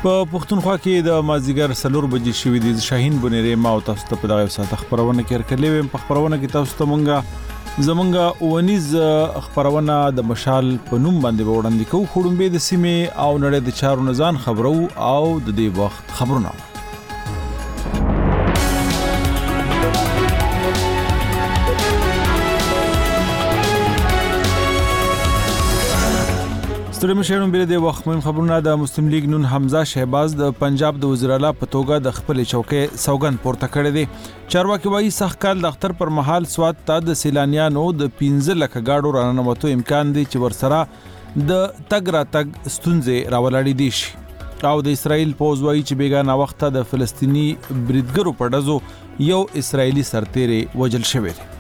په پښتونخوا کې د مازیګر 4 بجې شوې د شاهین بنيري ما او تاسو ته په دغه ساعت خبرونه کې ورکړلې په خبرونه کې تاسو ته مونږه زمونږه اونیز خبرونه د مشال په نوم باندې وړاندې کوو خړومبه د سیمه او نړۍ د چارو نزان خبرو او د دې وخت خبرونه ستړي مشرون بیر د وخت مهم خبرونه د مسلم لیگ نون حمزه شهباز د پنجاب د وزیر اعلی په توګه د خپل چوکۍ سوګند پورته کړی دی چارواکي وایي سخت کال د اختر پر مهال سواد ته د سیلانیانو د 15 لک گاډو راننوتو امکان دی چې ورسره د تګ را تګ ستونزې راولړې دي شي او د اسرائیل پوز وایي چې بیګانه وخت د فلسطینی بریدګرو په ډزو یو اسرائیلی سرتیری وجل شوی دی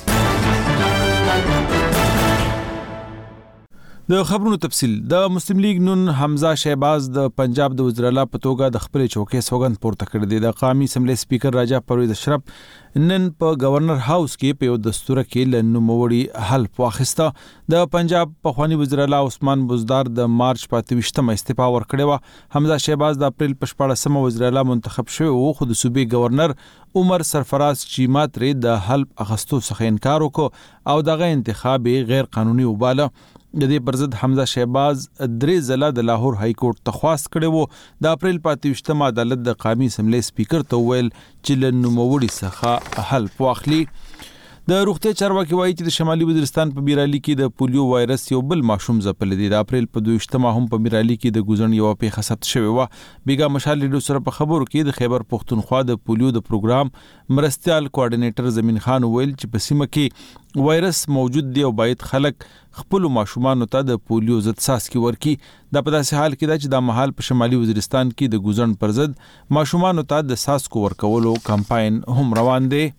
د خبرونو تفصیل د مسلم لیگ نون حمزه شهباز د پنجاب د وزیر اعلی په توګه د خپل چوکۍ سوګند پورته کړی دی د قومي اسمبلی سپیکر راجا پرویز اشرف نن په گورنر هاوس کې په یو دستور کې لنوموړي حلف واخیسته د پنجاب په خواني وزیر اعلی عثمان بزدار د مارچ 28 استعفا ورکړی و حمزه شهباز د اپریل په 14 وزیر اعلی منتخب شوی او خو د صوبې گورنر عمر سرفراز چیما ترې د حلف اخستو څخه انکار وکړ او دغه انتخاب غیر قانوني وباله د دې پرځد حمزه شهباز درې ځله د لاهور های کورټ ته خواست کړي وو د اپریل 28 عدالت د قومي اسمبلی سپیکر ته ویل چې له نوموړي څخه حلف واخلي د روغتیا چارواکي وایي چې د شمالي وزیرستان په بیرالي کې د پولیو وایرس یو بل ماشوم ځپل دي د اپریل په 22 هم په بیرالي کې د ګوزن یو پیښه ثبت شوې و بیګا مشال لیډو سره په خبرو کې د خیبر پښتونخوا د پولیو د پروګرام مرستيال کوارډینیټر زمين خان ویل چې په سیمه کې وایرس موجود دی او باید خلک خپل ماشومان ته د پولیو ضد څاڅکي ورکي د په داسې حال کې چې د محل په شمالي وزیرستان کې د ګوزن پر ضد ماشومان ته د څاڅکو ورکولو کمپاین هم روان دی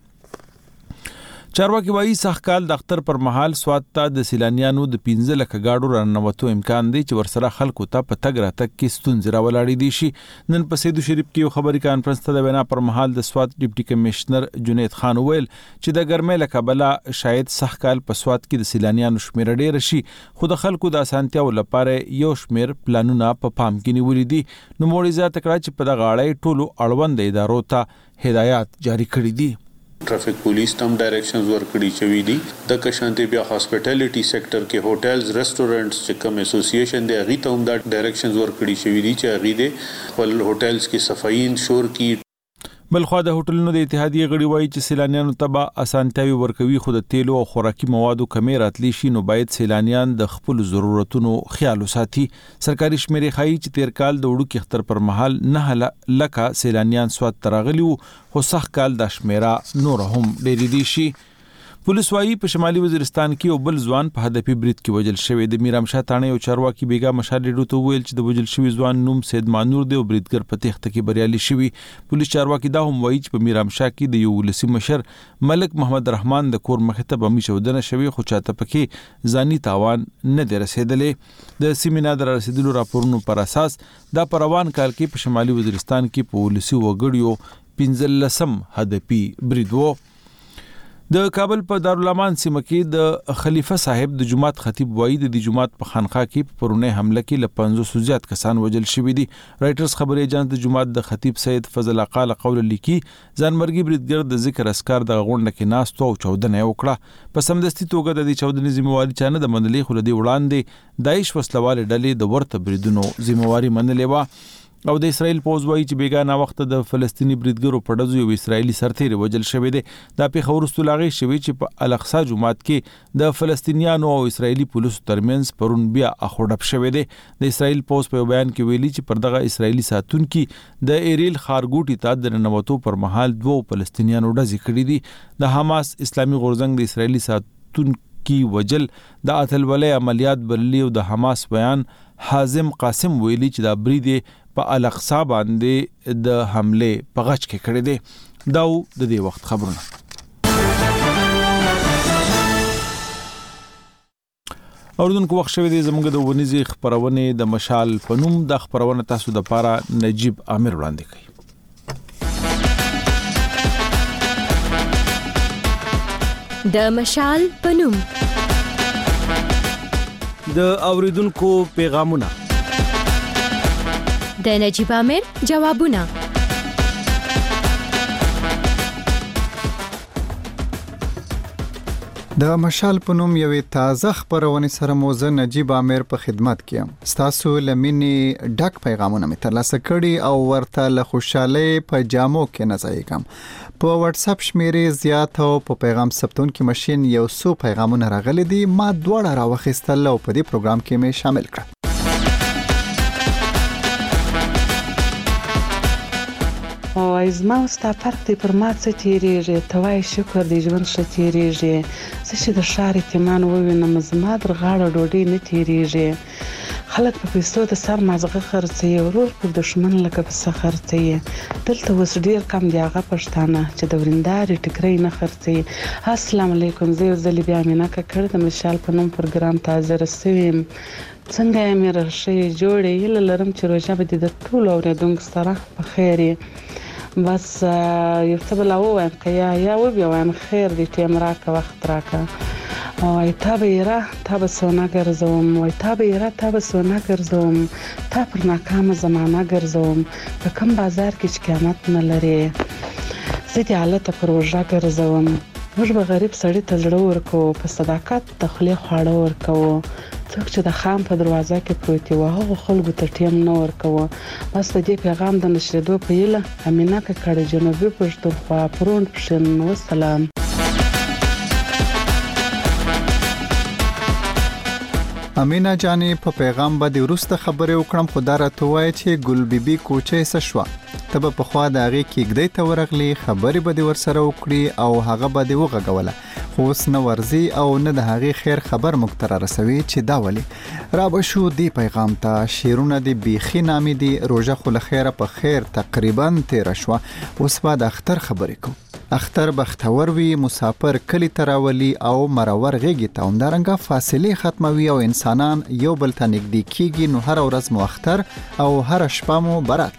چارواکي وایي سخت کال د اختر پر مهال سواد ته د سیلانیانو د 15 لک گاډو راننوتو امکان دی چې ورسره خلکو ته په تګ راتګ کې ستونزې راولړې دي شي نن په سیدو شریف کې یو خبري کانفرنس ته د وینا پر مهال د سواد ډیپټي کمشنر جنید خان ویل چې د ګرمۍ له کبله شاید سخت کال په سواد کې د سیلانیانو شمیر ډیر شي خو د خلکو د اسانتیا لپاره یو شمیر پلانونه په پام کې نیولې دي نو موري زیات کړه چې په دغه اړه ټولو اړوند ادارو ته هدایات جاری کړې دي traffic police तम डायरेक्शंस ورکړي چوي دي د کشانتي بیا هاسپټالټي سېکټر کې هوټلز ریسټورانټس چې کوم اسوسییشن دی هغه ته هم دا ډایریکشنز ورکړي چوي دي چې هغه د خپل هوټلز کې صفائی انشور کی بلخو د هوټلونو د اتحادیه غړي وایي چې سیلانیانو ته به اسانتیاوي ورکوي خو د تیلو او خوراکي موادو کمی راتلی شي نو باید سیلانیان د خپل ضرورتونو خیال وساتي سرکاري شمیرې ښایي چې تیر کال د وړو کې اختر پر مهال 9 لکه سیلانیان سواد تراغلي خو سخت کال د شمیره نور هم ډېر دي شي پولیس وایي په شمالي وزیرستان کې یو بل ځوان په هدفي برید کې وجل شوی د میرامشاه تانه یو چارواکي بیګا مشالډو ته ویل چې د وجل شوی ځوان نوم سید مانور دی او بریدګر په تخته کې بریالي شوی پولیس چارواکي دا هم وایي چې په میرامشاه کې د یو ولسی مشر ملک محمد رحمان د کور مخه ته بمی شودنه شوی خو چاته پکې ځاني تاوان نه دی رسیدلې د سیمینار در رسیدلو راپورونو پر اساس دا پروان کال کې په شمالي وزیرستان کې په ولسی وګړیو 15 هدفي برید وو د کابل په دارالامان سیمه کې د خلیفہ صاحب د جماعت خطیب وایي د جماعت په خانقاه کې په پرونه حمله کې ل 500 زیات کسان وجل شوي دي رائټرز خبري اجانس د جماعت د خطیب سید فضل اقال قول لیکي ځانمرګي بریدګر د ذکر اسکار د غونډه کې ناستو او چودنه وکړه په سمدستي توګه د دې چودنې ذمہواری چانه د منلې خو لدی وړاندې داعش وسلواله ډلې د ورته بریدونو ذمہواری منلې و او د اسرائیل پوز وایي چې بیګانه وخت د فلسطینی بریدګرو په ډزو یو اسرائیلی سرتیری وجل شوی دی دا په خورستو لاغي شوی چې په الاقصی جمعات کې د فلسطینیانو او اسرائیلی پولیسو ترمنځ پرون بیا اخوډب شوی دی د اسرائیل پوز په بیان کې ویلي چې پر دغه اسرائیلی ساتونکو د ایریل خارګوټی ته د ننوتو پر مهال دوه فلسطینیانو ډزې کړې دي د حماس اسلامي غورځنګ د اسرائیلی ساتونکو وجل د اتلولۍ عملیات برلی او د حماس بیان حازم قاسم ویلي چې دا برید په الاقصی باندې د حمله په غچ کې کړی دی دا د دې وخت خبرونه اوردونکو وخت شوی دی زموږ د ونیزي خبرونه د مشال فنوم د خبرونه تاسو د پاره نجیب عامر وړاندې کوي د مشال فنوم د اوریدونکو پیغامونه د نجيب امیر جوابونه. د مشال په نوم یوې تازه خبرونه سره مو زه نجيب امیر په خدمت کې یم. ستاسو لمنې ډک پیغامونه مې ترلاسه کړي او ورته له خوشاله په جامو کې نځای کوم. په واتس اپ شمیرې زیات او په پیغام ثبتون کې ماشين یو څو پیغامونه راغلي دي. ما دواړه راوخیستل او په دې پروګرام کې مې شامل کړ. او ازما ستا فرق دی پر ما څه تیریږي، توای شکر دی ژوند ښه تیریږي. څه چې د ښار اطمینان ووینم زما در غاړه ډوډۍ نه تیریږي. خلک په پیسو د سر مازغه خرڅوي، ورور پر دښمن لکه پسه خرڅوي. دلته اوس ډیر کم دی هغه پښتانه چې د ورنداري ټکرۍ نه خرڅوي. السلام علیکم، زه یو ځل بیا مینه کړ د مشال په نوم پروګرام تازه رسوم. څنګه یې مې راشي جوړې یل لرم چې روزه به د ټول اوریدونکو سره په خیر. بس یو څه بل وایم که یا و بیا وایم خیر دی ټیم راکه وخت راکه. وای تا به را تا به سونا ګرځوم، وای تا به را تا به سونا ګرځوم، تا پر ناکامه زمانہ ګرځوم. په کوم بازار کې چې قیامت نه لري زه دې حالت پر وژه ګرځوم. موږ به غریب سړی ته زړه ورکوو، په صداقت د خولې خواړه ورکوو. څوک چې د خام په دروازه کې پروت وي هغو خلکو ته ټیم نه ورکوو. بس د دې پیغام د نشریدو په هیله امینه ککړه، جنوبي پښتونخوا، پروند پښین. وسلام. امینه جانې په پیغام باندې وروسته خبرې وکړم، خو دا راته وایي چې ګل بیبي کوچې څه شوه. ته به پخوا د هغې کېږدۍ ته ورغلي، خبرې به دې ورسره وکړي او هغه به دې وغږوله، خو اوس نه ورځي او نه د هغې خیر خبر موږ ته رارسوي چې دا ولې. را به شو دې پیغام ته. شعرونه دې بیخي نامې دي. روژه خو له خیره په خیر تقریبا تېره شوه. اوس به د اختر خبرې کوو. اختر بختور وي، مسافر کلی ته راولي او مرور غېږې ته. همدارنګه فاصلې ختموي او انسانان یو بل ته نږدې کېږي. نو هره ورځ مو اختر او هره شپه مو برات.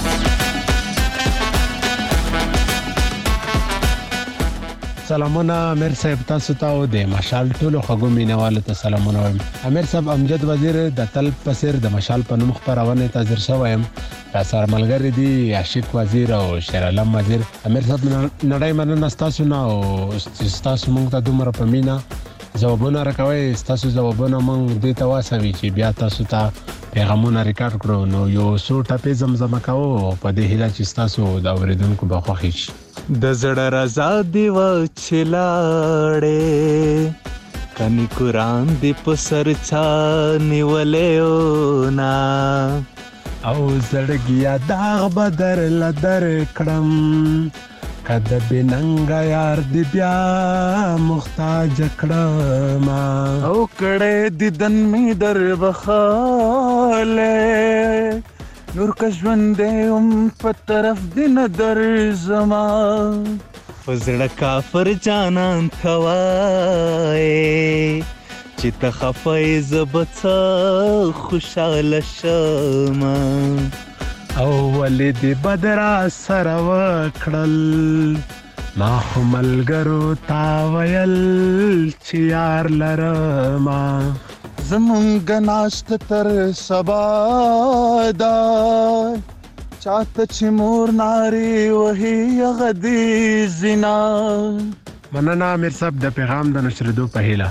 سلامونه امیر صاحب، تاسو ته او د مشال ټولو خوږو مینوالو ته سلامونه وایم. امیر صاحب امجد وزیر د تل پسیر د مشال په نوم خپرونه ته حاضر شوم. را سره ملګری دي عاشق وزیر او شیر علم وزیر. امیر صاحب نړۍ مننه تاسو نه او تاسو موږ ته دومره په مینا ځوابونه راکوي. تاسو ځوابونه موږ دې ته واسوي چې بیا تاسو ته پیغامونه ریکارډ کړو. نو یو څو ټپې زمزمه کوو په دې هیله چې تاسو د اوریدونکو به خوښ شي. د زړه رضا دی و چلاړې کني قران دی په سر چا نیولې نا او زړګیا داغ بدر لدر کړم کده بننګ یار دی بیا محتاج کړم او کړه دیدن می در بخاله نور کا ژوندې په طرف دین در زما فزړه کافر جانان توای چې ته خفای زبڅ خوشاله شمه او ولید بدر سره وکړل ما ملګرو تا ویل چې یار لرما زمونږ ناشت تر سبا دا چاته چې مور ناری وهي غدي زنا. مننه امیر صاحب د پیغام د نشریدو په هیله.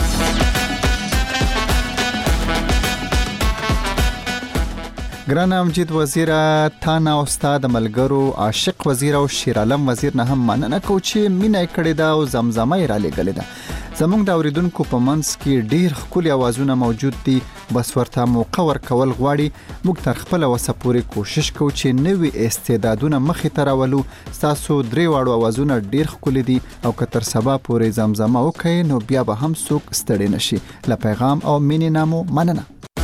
ګران امجد وزیر، تا نه استاد ملګرو عاشق وزیر او شیر عالم وزیر نه هم مننه کو چې مینه کړې دا او زمزمه یې را لګلې ده. زمونږ د اوریدونکو په منځ کې ډیر ښکلي اوازونه موجود دي، بس ورته موقع ورکول غواړي. موږ تر خپله وسه پورې کوشش کوو چې نوي استعدادونه مخې ته راولو. ستاسو درې واړو اوازونه ډیر ښکلي دي او که تر سبا پورې زمزمه وکړئ نو بیا به هم څوک ستړي نشي. له پیغام او مینې نه مو مننه.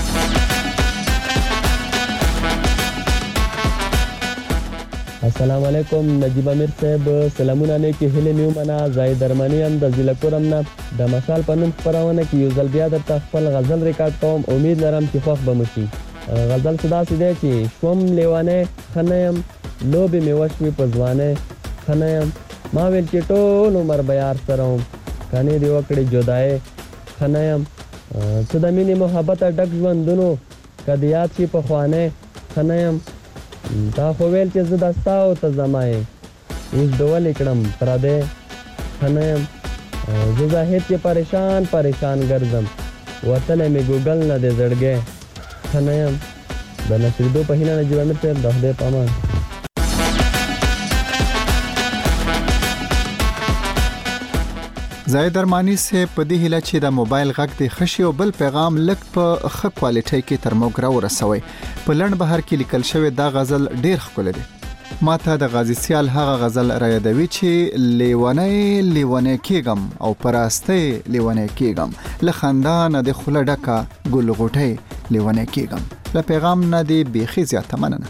السلام علیکم نجیب امیر صاحب، سلامونه نیکی هیلې مې ومنه. زاهد درمانی یم د ضلع کورم نه. د مشال په نوم خپرونه کې یو ځل بیا درته خپل غزل ریکارډ کوم. امید لرم چې خوښ به مو شي. غزل څه داسې دی چې شوم لیوانی ښه نه یم، لوبې مې وشوې په ځوانۍ ښه نه یم، ما ویل چې ټول عمر به یار سره وم، کنې دې وکړې جدایۍ ښه نه یم. څه د مینې محبته ډک ژوندونو که د یاد شي پخوانی خنایم تا خو ویل چې زه د ستا او ته زما یې اوس د ولې کړم پردی خنایم زه زاهد چې پریشان ګرځم وتلی مې ګوګل نه دی زړګی خنایم د نشریدو په هیله نجیب امیر صاحب د خدای په امان. زاهد ارماني صاحب په دې هیله چې د موبایل غږ د خشي او بل پیغام لک په ښه کوالټي کې تر موږ راورسوي. په لړن بهر کې لیکل شوی دا غزل ډیر ښکلی دی. ماته د غازی سیال هغه غزل را یادوي چې لیونی کېږم او پراسته لیونی کېږم له خندان د خوله ډکه ګل غوټۍ لیونی کېږم. له پیغام نه دی بیخي زیاته مننه.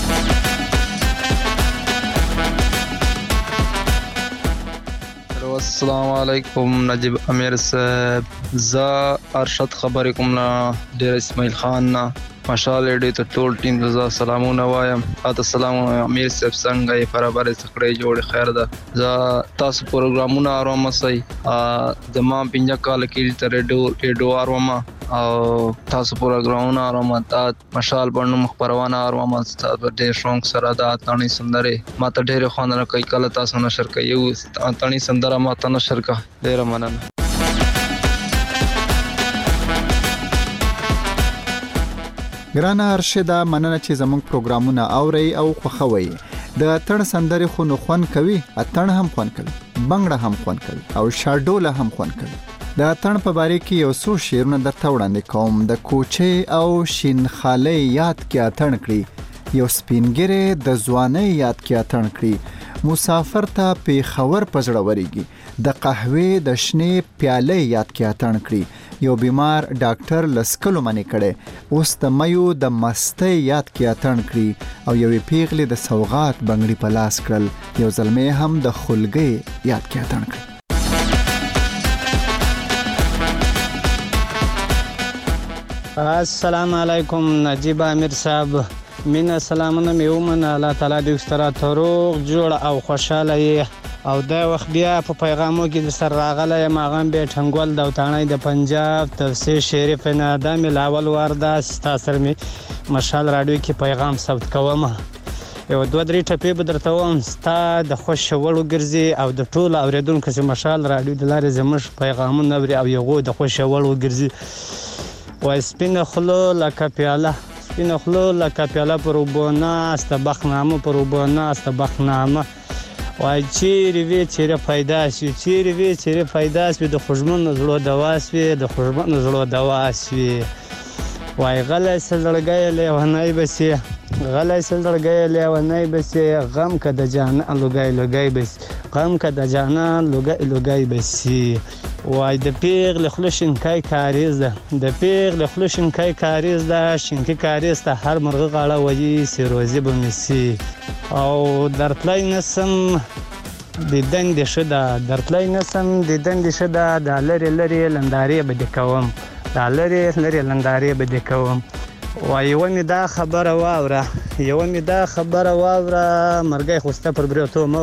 السلام علیکم نجیب امیر صاحب زه ارشد خبرې کوم نه ډیر اسماعیل خان نه ماشاءالله دې ته ټول ټیم ته سلامونه وایم. السلام امیر صاحب څنګه یې برابر څخړې جوړ خیر ده. زه تاسو پروګرامونه اورم سي زما 5 کال کې تر ډېډو اورم او تاسو پروګرامونه اورم مشال باندې مخبرونه اورم تاسو ډېر شونک سره دا تانی سندره ماته ډېر خوانره کوي کله تاسو نشر کوي تانی سندره ماته نشر کا ډېر مننه. ګرانه ارشده مننه چې زموږ پروګرامونه اوري او خوښوي. د اتڼ سندرې خو نو خوان کوي اتڼ هم خوان کوي بنگړه هم خوان کوي او شاډوله هم خوان کوي. د اتڼ په باره کې یو څو شعرونه درته وړاندې کوم. د کوچې او شینخالۍ یاد کې اتڼ کړي یو سپینګره د ځوانۍ یاد کې اتڼ کړي مسافر ته پیښور پزړه وريږي د قهوه د شنه پیاله یاد کې اتڼ کړي یو بیمار ډاکټر لسکلو منی کړي اوس د مېو د مسته یاد کې اتڼ کړي او یو پیغلې د سوغات بنگړي په لاس کړل یو ځلمې هم د خلګي یاد کې اتڼ کړي. السلام علیکم نجیب امیر صاحب مینا سلامونه میومن الله تعالی دې ستره تروغ جوړ او خوشاله او دا وخت بیا په پیغامو کې د سر راغله ماغم به ټنګول د وطنۍ د پنجاب تفسیر شریف نه د ملاول ورده ستاسر می مشال رادیو کې پیغام ثبت کوم یو دوه درې ټپې به درته وم ستا د خوش وړو ګرځي او د ټول اوریدونکو چې مشال رادیو د لارې زموږ پیغامونه اوري او یو د خوش وړو ګرځي وای سپینه خلو لکه پیاله پر وبونه استبخنامه پر وبونه استبخنامه وای چیرې پیدا شي د خوشمن زړه دوا شي وای غلې سلړګې لیونای بسي غم کده جان لګای بسي وای د پیغل خلشن کای کاریز ده شینکی کاریز ته هر مرغه غاړه وځي سیروزي بمسي او درتلای نسم د دند شدا د لری لنداري بده کوم وای یو می دا خبره واوره مرګي خوسته پر بریتو مو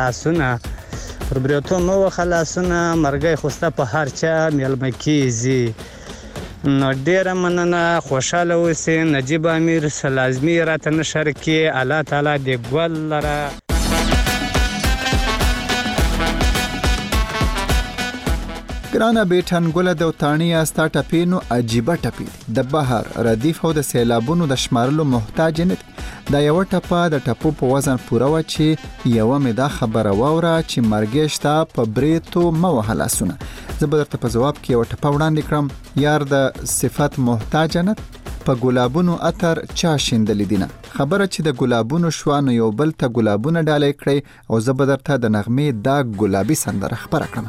خلاصونه مرګي خوسته په هر چا ملمکیزي نو ډیر مننه خوشاله اوسئ نجیب امیر لازمي راته نشر کې الله تعالی دې ګل لره. ګرانه بیٹن ګله د وطانی استا ټپینو عجیبه ټپی د بهر ردیف او د سیلابونو د شمارلو محتاج نه دا یو ټپه د ټپو په وزن پوره و چې یو مې دا خبره واوره چې مرګشتا په بریتو مو حلاسونه زبر ته په جواب کې یو ټپه وړاندې کړم یار د صفت محتاج نه په ګلابونو اتر چا شیندل دینه خبره چې د ګلابونو شوانو یو بل ته ګلابونه ډالې کړي او زبر ته د نغمې دا ګلابي سندره خبره کړم.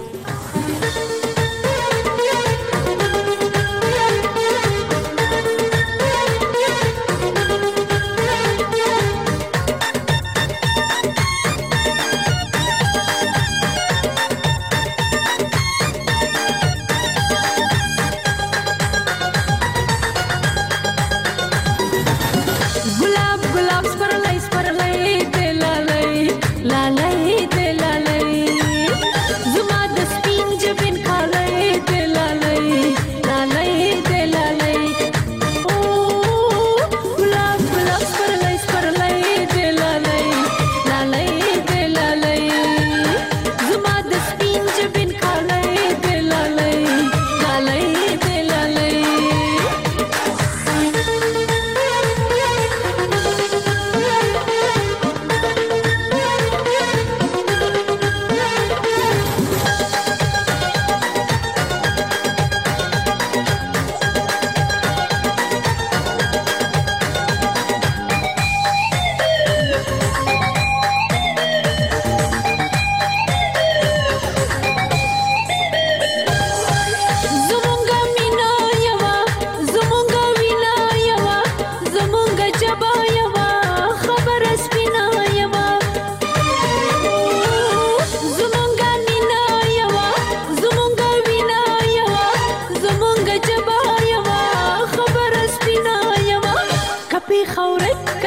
زما د سپین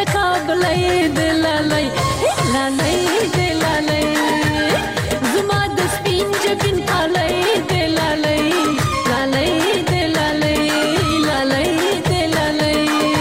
لکابلې دلالای لالای دلالای زما د سپین جبین علای دلالای لالای دلالای لالای دلالای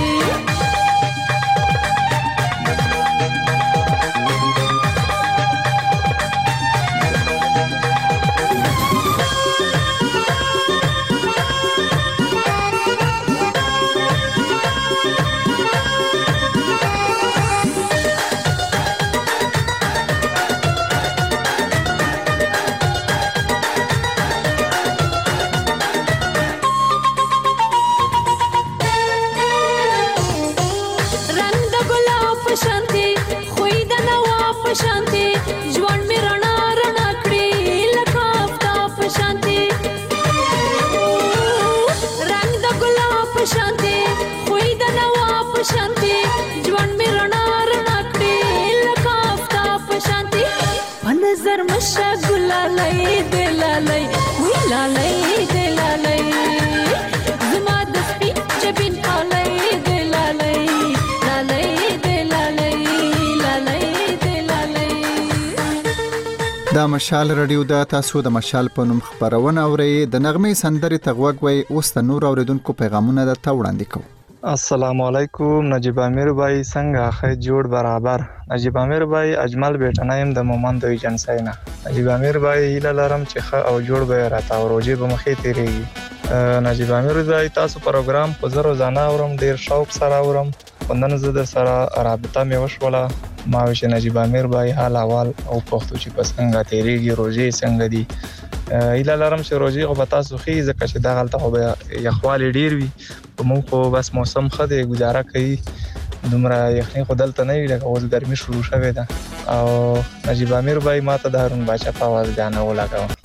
دا مشال رادیو دا تاسو د مشال په نوم خبرونه اورئ د نغمه سندري تغوګ وي اوس د نور اوریدونکو پیغامونه د توړاندې کوم السلام علیکم نجیب امیر بھائی څنګه خې جوړ برابر نجیب امیر بھائی اجمل بیٹنایم د مومند ایجنسینا نجیب امیر بھائی هیله لرم چې ښه او جوړ به راته او روزي به مخې تیریږي نجیب امیر بھائی تاسو پروګرام په زرو ځانه اورم ډیر شوق سره اورم وندن زه د سره رابطه مې وشوله ما چې نجیب امیر بھائی حال احوال او پښتو چې پسنګه تیریږي روزي څنګه دي ایله لرم چې روزي خو به تاسو خې ځکه چې دا غلطه خو به یخوالي ډیر وي موږ خو بس موسم خدي گزاره کوي دومره یخني خو دلته نه وي لکه اوس ګرمي شروع شوه ده او نجیب امیر بھائی ماته د هارون باچا په आवाज غاڼه ولاګاو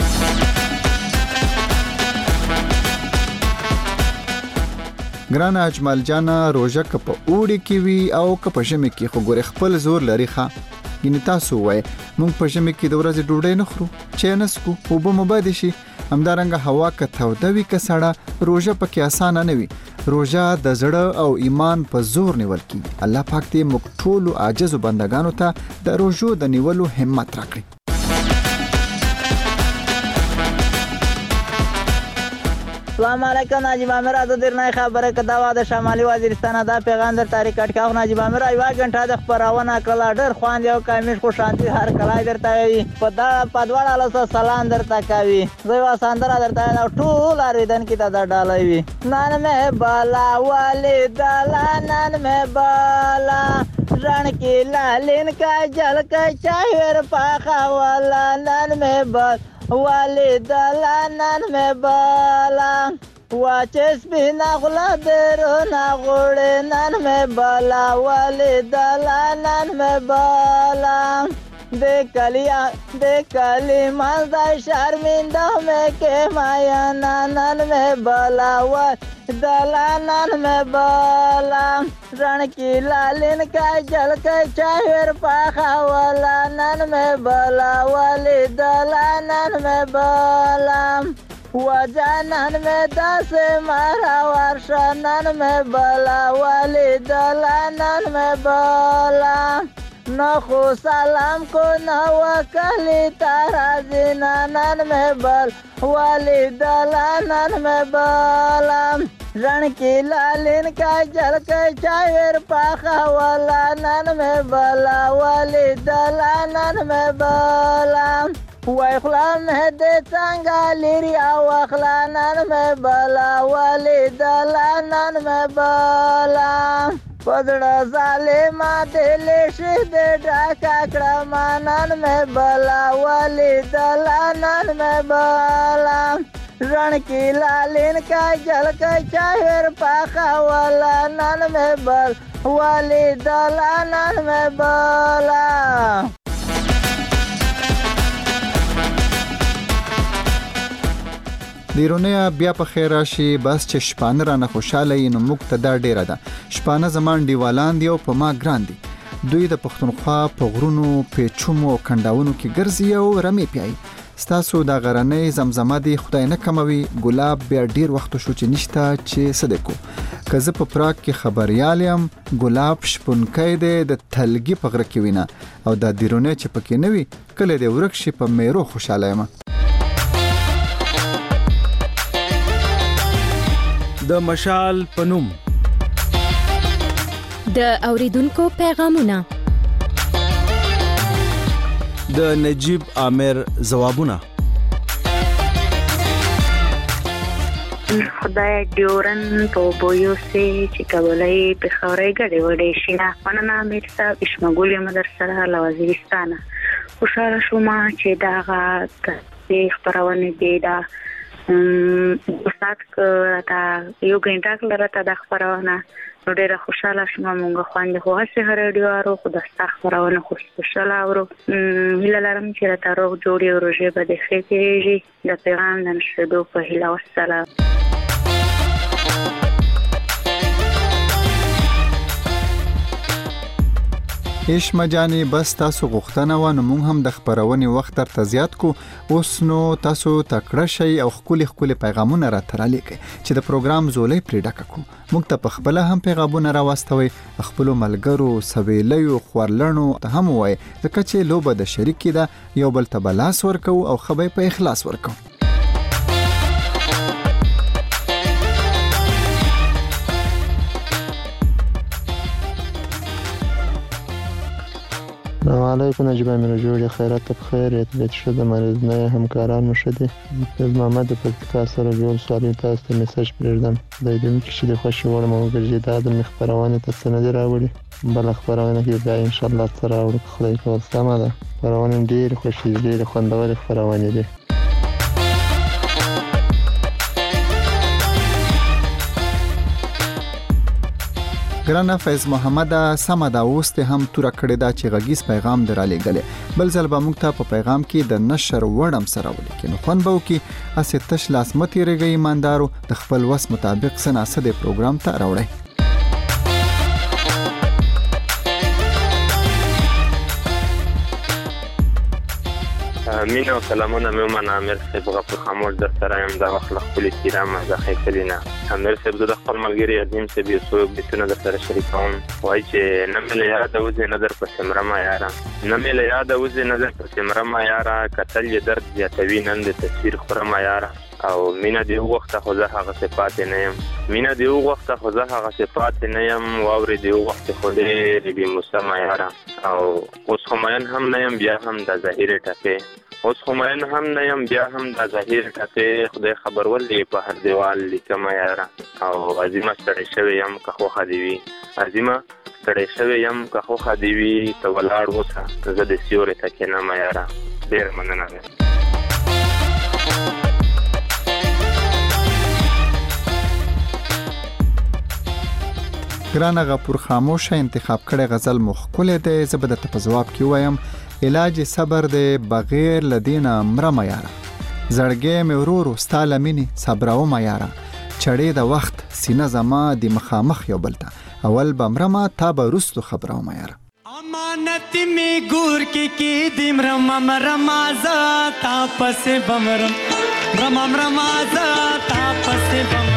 ګران اجمل جانا روزه کپ اوړي کې وی او کپ ژمي کې خو ګور خپل زور لري ښه ګینه تاسو وای مونږ په ژمي کې د ورځې ډوډۍ نه خورو چې نسکو او به مبادی شي همدارنګه هوا کته دوی کسړه روزه پکې اسانه نه وي روزه د زړه او ایمان په زور نیول کی الله پاک دې موږ ټول عاجز بندگانو ته د روزو د نیولو همت راکړي السلام علیکم نجیب امیر از درنای خبره کدا و د شمالي وزیرستان دا پیغام در تاریخ کټکاو نجیب امیر ایوا غنټه د خبرونه کړل ډېر خوان یو کامیش خو شانتي هر کلای درته وي په دا پدواړه له سلام درته کوي زوی وساندره درته ټول اریدن کی ته ډالای وي نن مې بالا والدلا نن مې بالا رن کی لالین کا جل کا چایر پاخا والا نن مې بالا والدلا نن مې بالا واچس بنا غلا درو نا غوړې نن مې بالا والدلا نن مې بالا د کلی مزدا شرمنده مې کې مایا نن مې بالا والدلا نن مې بالا رن کی لالین کا جل کا چاہر پاخا والا نن مې بالا والدلا نن مې بالا وجانن میں دس مارا ورشنن میں بلا والدلانن میں بلا نخو سلام کو نوکلی تارا زنانن میں بل والدلانن میں بلا رن کی لالین کا جل کے چاہر پاخا والا نن میں بلا والدلانن میں بلا وای خلان دې څنګه لري او خلانن مې بالا والدلانن مې بالا پدړه ظالما دې شه دې ډاکا کړه مانن مې بالا والدلانن مې بالا رن کی لالین کا جل کا چاہر پاخا والا نن مې بل والدلانن مې بالا دیرونه بیا په خیر راشي بس چې شپانه را نه خوشاله نو موږ ته دا ډیره ده شپانه زمان دیوالان دی او په ما ګران دي دوی د پښتونخوا په غرونو پیچومو کنداونو کې ګرځي او رمي پیای ستاسو دا غرنۍ زمزمه دی خدای نه کموي ګلاب بیا ډیر وخت شو چې نشته چې صدقو کزه په پراګ کې خبريال يم ګلاب شپونکې دی د تلګي په غره کې وینا او دا دیرونه چې پکې نوي کله دی ورک شي په میرو خوشاله یم د مشال پنوم د اوریدونکو پیغامونه د نجیب عامر ځوابونه خدای ډیورن په بویو سي چې کولای په خوري غړي وړي شي نه مننه امیر صاحب اشمګول مدرسه له وزیرستان خوشاله شوم چې دا غا خبرونه دي دا استاد کا یو غنټه لرته د خبرونه نو ډیره خوشاله شوم مونږ خوانده خو هڅه هرډیو ارو خو د خبرونه خو خوشاله اورو هله لرم چې راته روغ جوړي او روزه به د خېږي د پیغام د نشدو په هله والسلام هیڅ مجانی بس تاسو غوښتنه و نو موږ هم د خبرونې وخت تر زیات کو اوس نو تاسو تکړه شي او خولي پیغامونه را ترالې چې د پروګرام زولې پرې ډککو موږ ته په خپل هم پیغامونه را واستوي خپل ملګرو سویلیو خورلنو ته هم وای ځکه چې لوبه د شریک ده یو بل ته بلاس ورکو او خبرې په اخلاص ورکو السلام علیکم نجیب امیر جوړ خیرات ته بخیر اتبیت شده مریض نه همکارانو شدي د محمد پکتیکا سره جوړ سوالي تاسو ته میسج پرېږدم د دې کې چې خوشي وړم او ګرځي دا د خبرونه ته سند راوړي بل خبرونه کې بیا ان شاء الله سره او خدای کول سمه ده خبرونه ډیر خوشي ډیر خوندور خبرونه دي ګرانه فیض محمد سم دا اوست هم تور کړی دا چې غږیز پیغام درالې غلې بل ځل به موږ ته په پیغام کې د نشر وړم سره ولیکي نو خون به وکي اسه تش لاس متي رګي ایماندارو د خپل وس مطابق سناسه د پروګرام ته راوړي مینه او سلامونه مې ومنه امیر صاحب غفور خاموش در سره یم دا وخت له خپلې تیرامه زخې کلینا امیر صاحب زه د خپل ملګري عظیم صاحب یو څو بیتونه در سره شریکوم وایي چې نه مې له یاده وځي نه در پسې مرمه یاره نه مې له یاده وځي نه در پسې مرمه یاره کتل یې درد زیاتوي نن د تصویر خورمه یاره او مینه دی وخته خو زه هغه صفات نه یم مینه دی وخته خو زه هغه صفات نه یم واوري دی وخت خو دې بي مسما یاره او اوس همایان هم نه یم بیا هم د ظاهر ټکه اوس همایان هم نه یم بیا هم د ظاهر ټکه خدای خبر ولې په هر دیوال لیکم یاره او عظیمه ستړی شوی یم که خو خدیوي عظیمه ستړی شوی یم که خو خدیوي ته ولاړ وسه زه د سیوري ټکه نه ما یاره ډیر مننه ګرانه غفور خاموش انتخاب کړي غزل مخکله ده زبده ته جواب کی وایم علاج صبر ده بغیر لدینا مرمه یاره زړګې مې ورور ستاله مینی صبرو ما یاره چړې د وخت سینه زما د مخامخ یو بلته اول بمرمه تا به رستو خبرو ما یاره امانت می ګور کې دیم رمم رمازا تا پس بمرم رمم رمازا تا پس بمرم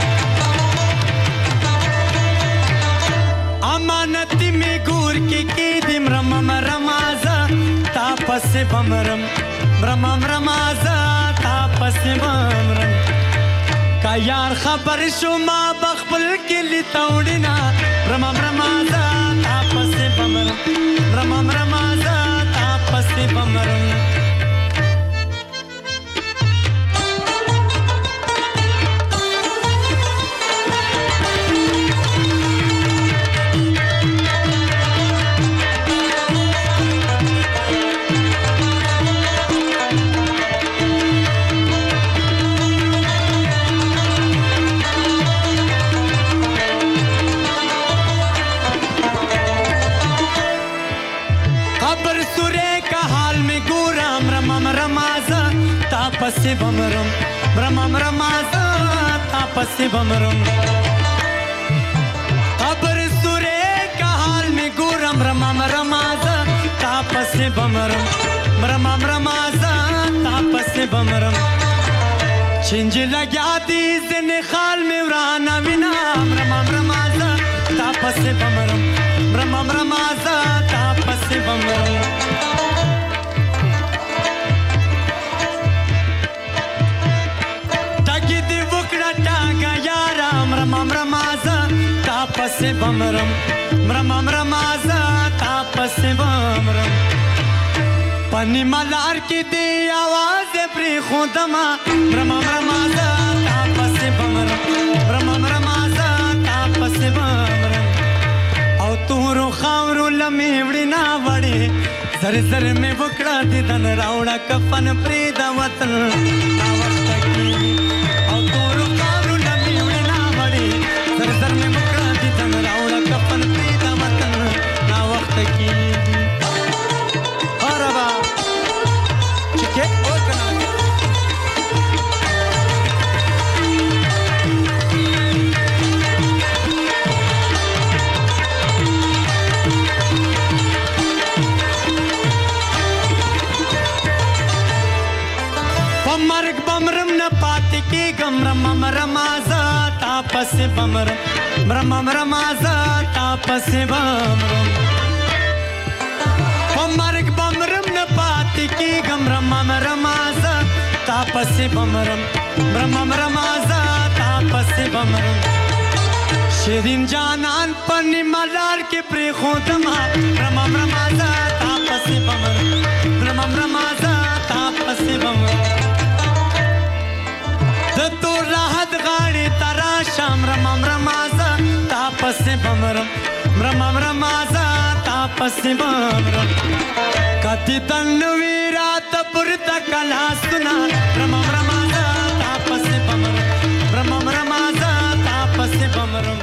امانت می ګور کې دیم رمم رمازا تا پس بمرم رمم رمازا تا پس بمرم کا یار خبر شو ما بخبل کې لتاوډینا رمم رمازا تا پس بمرم رمم رمازا تا پس بمرم پس بمرم برمم رمازا تا پس بمرم قبر سورے کا حال میں گورم رمم رمازا تا پس بمرم برمم رمازا تا پس بمرم چنج لگیا دی زن خال میں ورانا وینا مرم رمازا تا پس بمرم مرم رمازا تا پس بمرم ټاګي دی وکړه ټاګا یارا مرم رمازا تا پس بمرم مرم رمازا تا پس بمرم پنی ملار کی دی آواز پری خودما برم رمازا تا پس بمرم برم رمازا تا پس بمرم او تورو خاورو لمی وڑی نا وڑی زر زر میں وکڑا دی دن راوڑا کفن پریدا وطن نا وقت کی او تورو خاورو لمی وڑی نا وڑی زر زر میں وکڑا دی دن راوڑا کفن پریدا وطن نا وقت کی مرگ بمرم نہ پاتی کی گم رمم رمازا تاپس بمرم رمم رمازا تاپس بمرم مرگ بمرم نہ پاتی کی گم رمم رمازا تاپس بمرم رمم رمازا تاپس بمرم شیرین جانان پنی ملار کے پری خودما رمم رمازا تاپس بمرم رمم رمازا تاپس بمرم تو راحت غاڑی تراشم رمم رمازا تاپس بمرم رمم رمازا تاپس بمرم کتی تنوی رات پرتا کلا سنا رمم رمازا تاپس بمرم رمم رمازا تاپس بمرم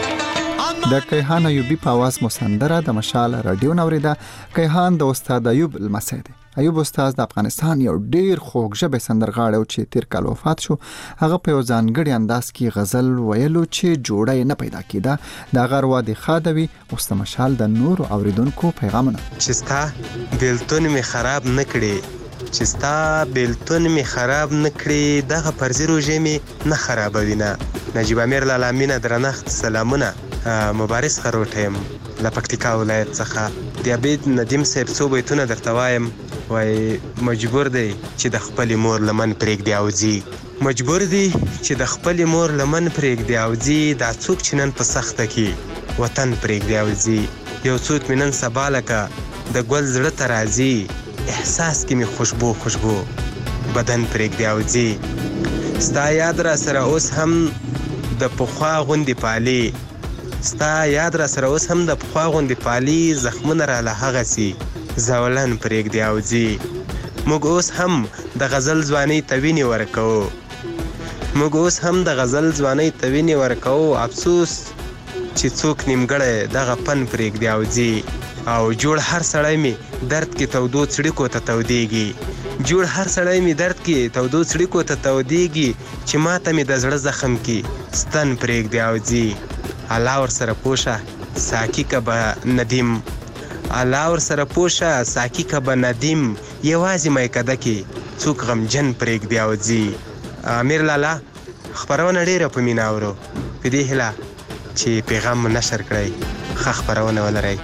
د کیهان ایوبی په आवाज مسندره د مشال رادیو نوریدا. کیهان د استاد ایوب لمسی دی. ایوب استاد د افغانستان یو ډیر خوږ ژبه سندرغاړی او چې تیر کال وفات شو. هغه په ځانګړي انداز کې غزل ویلو چې جوړه نه پیدا کیده. د غروا د خادوی استاد مشال د نور اوریدونکو پیغامونه چې ستا بیلتون می خراب نکړي چې ستا بیلتون می خراب نکړي دغه پرزي روزه می نه خرابوینه. نجیب امیر لالامینه درنښت سلامونه. مبارز خروټم له پکتیکا ولایت څخه د عبید ندیم صاحب څو بیتونه درته وایم. وای مجبور دی چې د خپل مور لمن پرېږدي او ځي. مجبور دی چې د خپل مور لمن پرېږدي او ځي. دا څوک چې نن په سخته کې وطن پرېږدي او ځي. یو څوک مې نن سبا لکه د ګل زړه ته راځي. احساس کې مې خوشبو خوشبو بدن پرېږدي او ځي. ستا یاد را سره اوس هم د پخوا غوندې پالي. ستا یاد را سره اوس هم د پخوا غوندې پالي. زخمونه راله هغسې زولن پرېږدي او ځي. موږ اوس هم د غزل ځوانۍ ته وینې ورکوو. موږ اوس هم د غزل ځوانۍ ته وینې ورکوو. افسوس چې څوک نیمګړی دغه فن پرېږدي او ځي. او جوړ هر سړی مې درد کې تودو څړیکو ته تودېږي. جوړ هر سړی مې درد کې تودو څړیکو ته تودېږي. چې ماته مې د زړه زخم کې ستن پرېږدي او ځي. الله ورسره پوشه ساقي که به ندیم. الله ورسره پوشه ساقي که به ندیم. یوازې میکده کې څوک غمجن پرېږدي او ځي. امیر لالا خپرونه ډېره په مینه اورو. په دې هیله چې پیغام مو نشر کړئ ښه خپرونه ولرئ.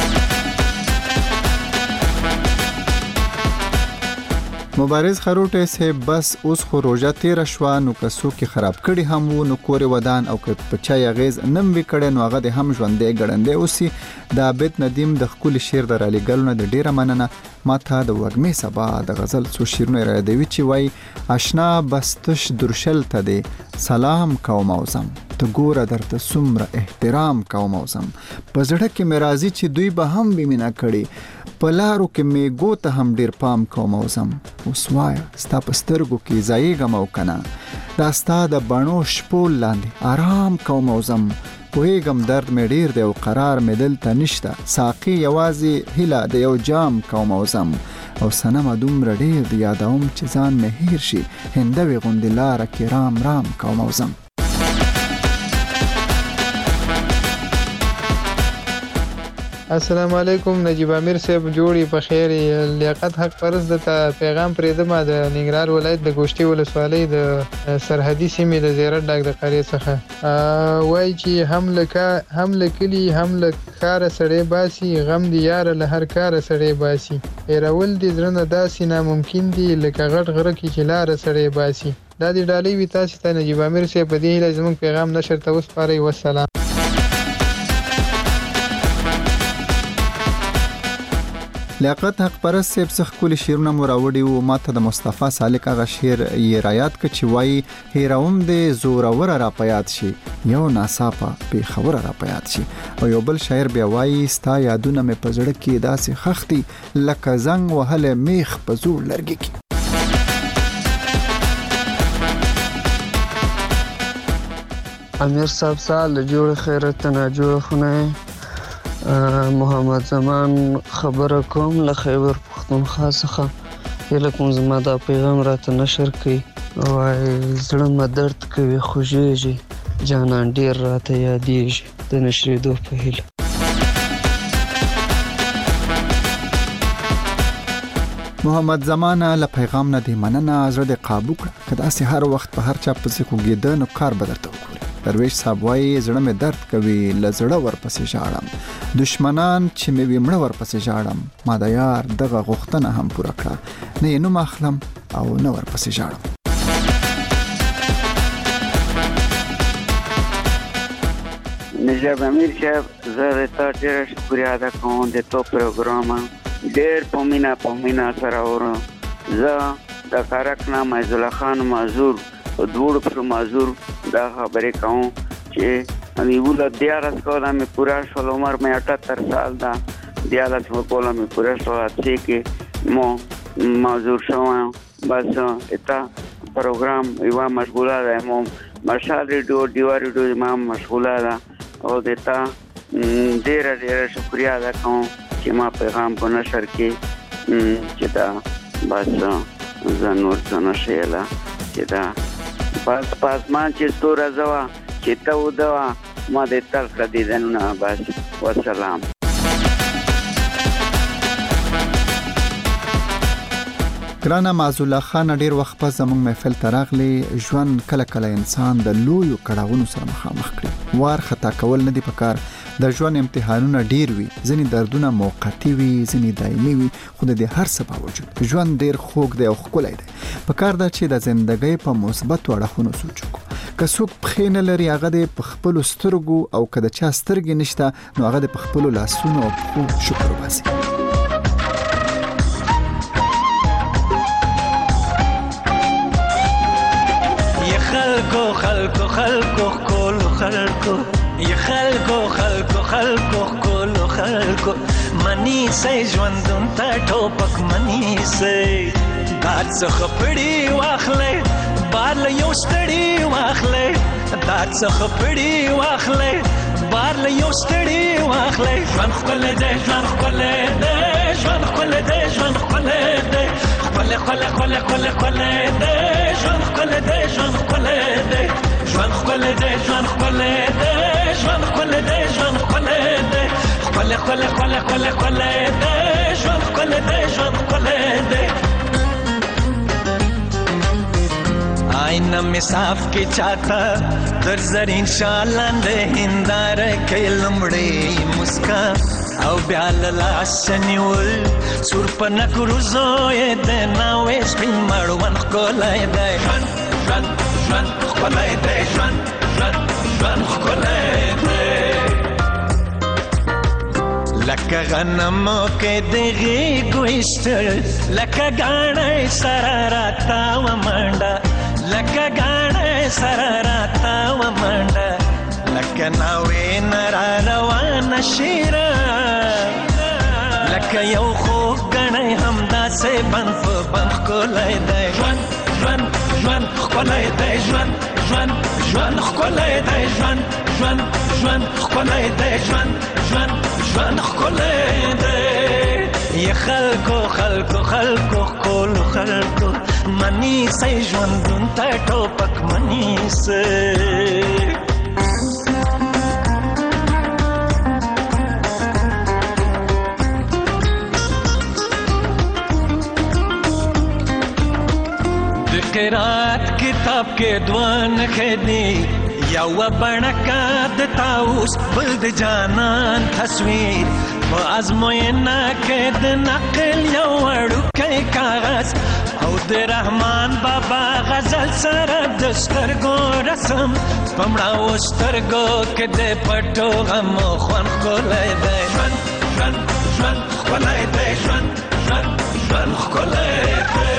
مبارز خروټه سه بس اوس خو روزه تیر شو نو کسو کې خراب کړي هم وو نو کور ودان او که پچای غیز نم وکړي نو هغه د هم ژوندې ګړندې اوسي. د عبید ندیم د خپل شعر د رالي ګلونه د ډیره مننه. ماته د وګمې سبا د غزل څو شیرونه را دی چې وای آشنا بستش درشل ته دی سلام کوم اوسم ته ګوره درته سمره احترام کوم اوسم. په زړه کې مرাজি چې دوی به هم ویمنه کړي پلارو کې میګو ته هم ډیر پام کوم اوسم. اوس وای ستا پسترګو کې ځایګم او کنه دا ستا د بڼو شپو لاندې آرام کوم اوسم. پوهیږم درد مې ډیر دی او قرار مې دلته نشته. ساقي یوازې هیله د یو جام کوم اوسم. او سنم دومره ډیر دی یادوم چې ځان مې هیر شي. هندوي غوندې لاره کې رام رام کوم اوسم. السلام علیکم نجیب امیر صاحب جوړی په خیر لیاقت حق پرز د پیغام پرې د ما د ننګرهار ولایت د ګوشتي ولسوالۍ د سرحدي سیمې د زیارت ډاک د قريه څخه وای چې حمله کلی حمله کار سړې باسي غم دی یار له هر کار سړې باسي ایرول دي درنه داسې ناممکن دي لکه غټ غره کې چې لار سړې باسي دا دی ډالۍ وی تاسو ته نجیب امیر صاحب په دې لازم پیغام نشر ته وسپاري والسلام. لیاقت حق پرست صاحب څخه کلی شیرونه مو راوړي او ماته د مصطفی سالک هغه شعر یې رایات ک چې وایي هیروم د زورور را پیات شي یو ناصافه به خبر را پیات شي او یو بل شاعر بیا وایي ستا یادونه مې پزړه کې داسې خختي لکه زنګ وهله میخ په زور لرګي کې. امیر صاحب سال جوړ خیرت نه جوړ خونه محمد زمان خبره کوم له خیبر پختونخوا څخه هله کوم زما دا پیغام راته نشر کړي وای زړه مې درد کوي خوږیږي جانان ډیر راته یادېږي د نشریدو په هیله. محمد زمانه له پیغام نه دی مننه زړه د قابو کړه کدا سه هر وخت په هر چا پسې کوګیدن او کار بدرته وکړي. درویش صاحب وایي زړه مې درد کوي لزړه ورپسې ژاړم دشمنان چې مې ومړه ورپسې ژاړم ما د یار دغه غوښتنه هم پوره کړه نه نو مخلم او نه ورپسې ژاړم. نجیب امیر صاحب زه تا ډېر شکریه ادا کوم د تو پروګرام ډېر پومینا سره اورم زه د کارکنا مایزولا خان معذور دوړ پر معذور دا خبرې کوم چې امی ول دیارس کوله مې پورا شول عمر مې 78 سال دا دیارس کوله مې پورا شول چې کې مو معذور شوم بس اتا پروګرام یو مشغوله ده مو مشال ریډیو ما مشغوله ده او دتا ډېر شکریا ادا کوم چې ما پیغام په نشر کې چې دا بس زنور څنګه شیلا چې دا پاس ما چې ستوره زوا چې ته ودوا ما دې تل کړی دنه بس والسلام. ګرانه معزوله خان ډیر وخت په زموږ محفل تراغلی ژوند کله کله انسان د لویو کړهونو سره مخامخ کړي وار خطا کول نه دی پکار د ژوند امتحانونه ډیر وي ځینې دردونه موقتی وي ځینې دایمي وي خو د هر څه باوجود ژوند ډیر خوږ دی او ښکلی دی پکار دا چې د ژوندۍ په مثبت اړخونو سوچ وکړو که څوک پخې نه لري هغه د خپل سترګو او که د چا سترګې نشته نو هغه د خپل لاسونو او پښو شکر وباسي. خلکو یا خلکو منی سي ژوندون ته ټوپک منی سي دات څخه پړی واخلې بار له یو ستړي واخلې دات څخه پړی واخلې بار له یو ستړي واخلې ژوند خپل دې ژوند خپل دې ژوند خپل دې ژوند خپل دې خپل دې ژوند خپل دې ژوند خپل دې ژوند خپل دې ژوند خپل دې ژوند خپل دې ژوند خپل دې خپل دې ژوند خپل دې ژوند خپل دې آئینه می صاف کې چاته در زرین شالند هندار کې لمړې مسکا او بیا لاس نیول سور پنه کروزوې د ناوې سپین مړوند کولای دی ژوند کولای دی ژوند کولای دی لکه غنمو کې دغه ګوشتل لکه غاڼې سره راتا و منډه لکه غاڼې سره راتا و منډه لکه ناوې نرا روان شیرا لکه یو خو غاڼې همدا سه بنف کولای دی ژوند کولای دی ژوند کولای دی ژوند کولای دی ژوند کولای دی یا خلکو منی سي ژوندون ته ټوپک منی سي قرات کتاب کې دوان خدي یو بڼکا د تاوس بل د جانان تصویر په ازموینه کې د نقل یو وړوکی کاغذ او د رحمان بابا غزل سره د سترګو رسم پمړاو سترګو کې د پټو غم خوان کولای دی ژوند ژوند ژوند کولای دی ژوند ژوند ژوند کولای دی.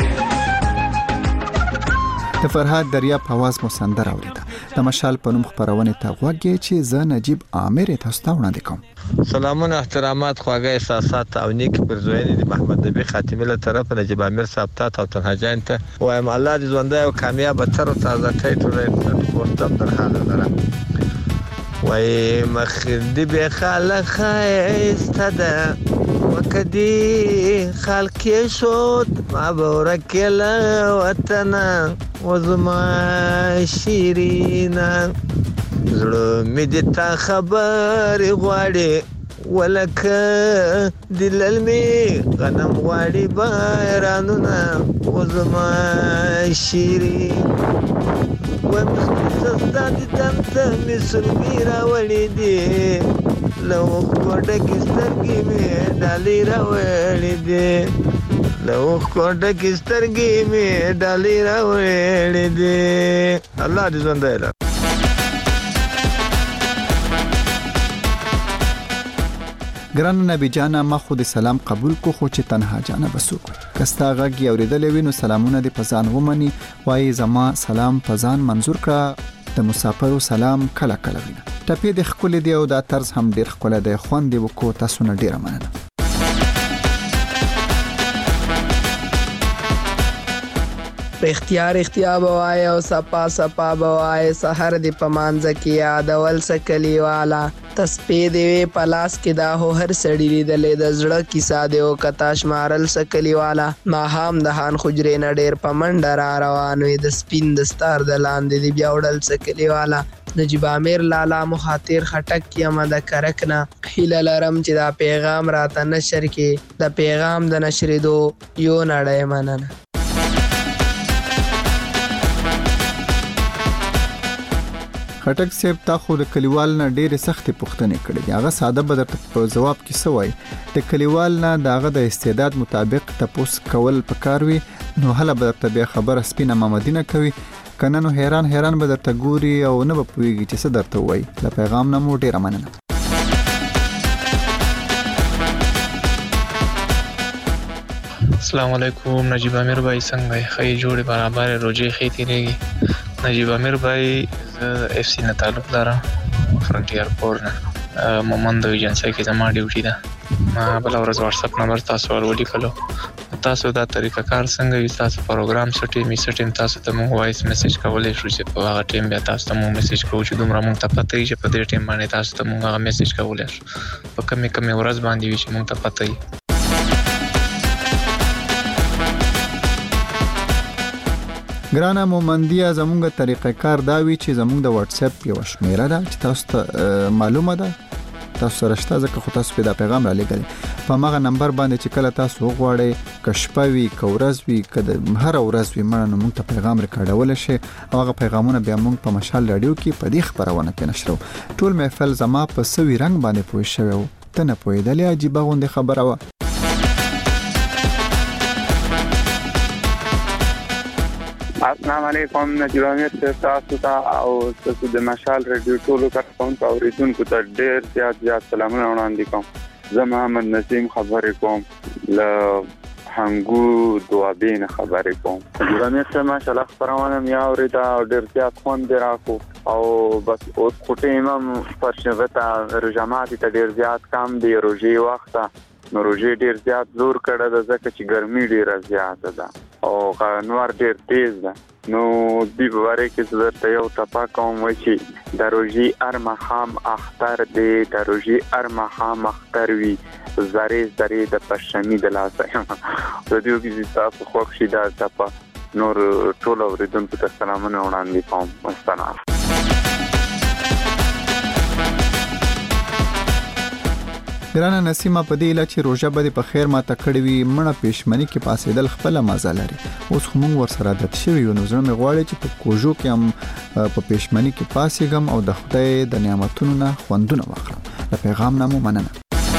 د فرهاد دریاب आवाज مو سندره اوریده. د مشال په نوم خبرونه ته غوږی چې زه نجیب عامر تاسو ته وړاندې کوم. سلامونه احترامات خواږه احساسات او نیک پرزوینې د محمد نبی خاتمه له طرف نجیب عامر صاحب ته او تنها جان ته وایم الله دې ژوندۍ او کامیاب تر او تازه کوي ټول ورته در حال لره وای مخدی به خلق استدا وکدی خلق شود ما بورکل وطن وزما شیرینا زړه مې د تا خبر غواړي ولکه دلل می غنم غواړي بارانونه وزما شیرین ومختصات تمت مسلمی راوړي دي لو کوټه کې سترګې مې ډالې راوړي دي لو کوټه کې سترګې مې ډالې راوړي دي. الله دې ژوندۍ لري. ګران نبی جانا ما خود سلام قبول کو خو چې تنها جانا بسوک کستا غږی اوریدل وینو سلامونه د پزان ومني وای زما سلام پزان منظور کړه د مسافرو سلام کله کله وینه ټپې د خپل دی او دا طرز هم ډیر خپل دی خوان دی وکړو تاسو نه ډیر مننه. اختیار بوای او سپا بوای سحر دی پمانځ کې یادول سکلی والا تسپې دی پلاس کې دا هو هر سړی لیدلې د زړه کیسه دی او کتاش مارل سکلی والا ما هم د هان خجرې نه ډیر پمنډ را روان وي د سپین دستار د لاندې دی بیا وړل سکلی والا نجیب عامر لالا مخاطر خټک کیما د کرکنا هیله لرم چې دا پیغام راته نشر کې د پیغام د نشریدو یو نړۍ مننه. خټک صاحب تا خو د کلیوال نه ډېرې سختې پوښتنې کړې دي هغه ساده به درته په جواب کې څه وایي د کلیوال نه دغه د استعداد مطابق تپوس کول پکار وي نو هله به درته بیا خبره سپینه مامدینه کوي کنه نو حیران به درته ګوري او نه به پوهیږي چې څه درته وایي. له پیغام نه مو ډېره مننه. السلام علیکم نجیب عامر بھائی څنګه خی جوړې برابر روزي خې تیریږي. نجیب عامر بھائی اف سی نه تعلق لرم فرنټیر پور نه مومند ایجنسی کې زما ډیوټي ده. ما بل ورځ واتس اپ نمبر تاسو ورولې کړو تاسو دا طریقه کار څنګه وي تاسو پروګرام سټیم تاسو ته مو وایس میسج کولای شو چې په هغه ټیم بیا تاسو ته مو میسج کوو چې دومره مونږ ته پته وي چې په دې ټیم باندې تاسو ته مونږ هغه میسج کولای شو په کمې ورځ باندې وي چې مونږ ته پته وي. ګرانه مومندیا زمونږ طریقه کار دا وی چې زمونږ د واتس اپ یو شمیره ده چې تاسو ته معلومه ده تاسو سره شته ځکه خو تاسو په دا پیغام را لګل په ماغه نمبر باندې چې کله تاسو وغواړئ کشپوي کورز وی کده هر ورځ وی مړنه موږ ته پیغام ریکارډول شي او هغه پیغامونه بیا موږ په مشال رادیو کې په دې خبرونه کې نشرو. ټول محفل زما په سوي رنگ باندې پوه شوی ته نه پوهېدلې عجیب غونډه خبره و. السلام علیکم نجیب عامر تاسو ته او تاسو د مشال رادیو ټولو کارکونکو او اوریدونکو ته ډېر زیات سلامونه وړاندې کوم. زه محمد نسیم خبرې کوم له هنګو دوابین خبرې کوم. نجیب عامر ته ماشاءالله خبرونه مې اوریدا او ډېر زیات خوند راکو او بس اوس کوټه امام پرشغتا رجامات ته ډېر زیات کم دی روزي وخت نو روزي ډېر زیات زور کړه د ځکه چې ګرمي ډېره زیاته ده او نور ډېر تیز ده نو دی باره کې درته یو ټپه کوم وای چې د روزي ارمخام اختر دی د روزي ارمخام اختر وی زری د پښمې د لاسه د دې کې تاسو خوښ شي دا ټپه نور ټول اوریدونکو ته سلامونه وړاندې کوم. والسلام. ګرانه نسیمه په دې اله چې روژه به په خیر ماته کړې وي مړه پېشمنی کې پاسېدل خپل مزه لري. اوس خو موږ ورسره عادت شوي یو، نو زړه مې غواړي چې په کوژو کې هم په پېشمنی کې پاسېږم او د خدای د نعمتونو نه خوندونه واخلم. د پیغام نه مو مننه.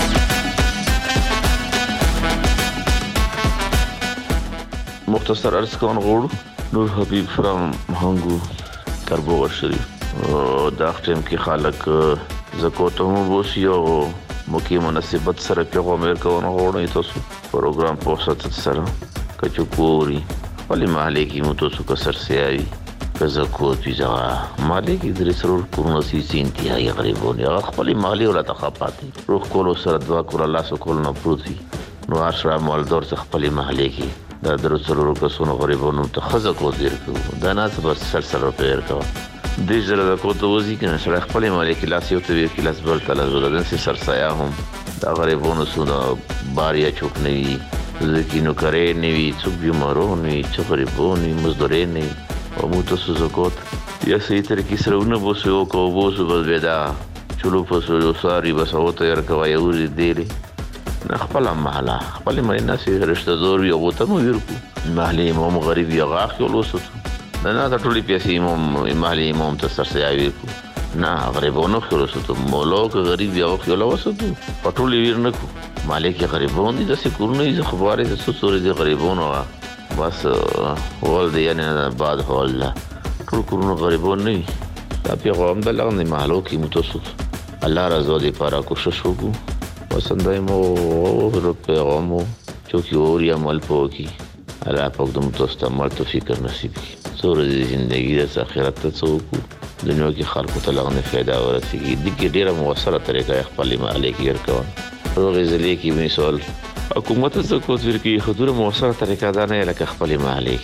مختصر عرض کون غوړو نور حبیب فرام هنګو کربوغر شریف. دا ټیم کې خلک زکوته مو بوسي او موکي مناسبت سره پیغام ورکونه غوړی تاسو پروګرام په وسط سره کچکوري خپل محلي کې مو تاسو کسر سیاوي کزه کو پیزا محلي کې درې سرور کومه سي انتهایی غریبونه خپل محلي ولا تخاپاتي روح کولو سره دعا کول الله سو کول نه پروتي نو اشرا مالدور څخه خپل محلي کې دا درې سرور کسونه غریبونه ته خزه کو دیر کو دا نه بس سلسله پیر کو د زړه د کوته وځي کنه سره خپل مالک لاس یو ته کې لاس بل تل زولدن سي سرسایا هم دا غریبونو سونه باریا چوک نه وي ځکه کرے نه وي څوک بیمارو نه وي چې غریبونو مزدوري نه او مو تاسو زکات یا سي تر کې سره ونه بوسو کو بوسو بل ودا چلو پسو ساري بس او ته ور کوي او دې نه خپل محله خپل مینه سي رشتہ دور یو ته مو ورکو محلي امام غریب یو غاخ یو لوسو نه دا ټولي پیسې امام محلي امام ته سرسایوي کو نه غریبونو خلاصو مولوک غریب یو خلاصو ټولي ویر نه کو مالک غریبون دي د سکورنې ز خبره د سوري دي غریبونو بس ول دي نه بعد هول ټول کورونو غریبون نه دا پیغام د لغنه مالوک متوسط الله رضا دي پارا کوشش وکړو وسندای مو ورو پیغامو چوکي اوري عمل پوکي الله پاک د متوسط عمل توفیق نصیب کړي سورة زندگی د آخرت ته څوک دنیا کې خلکو ته لغنه فایده ورسیږي د کې ډیره موثره طریقه خپل مالي کې ورکوه روغې زلي کې مثال حکومت څه کوت ورکی خطر موثره طریقه ده نه لکه خپل مالي.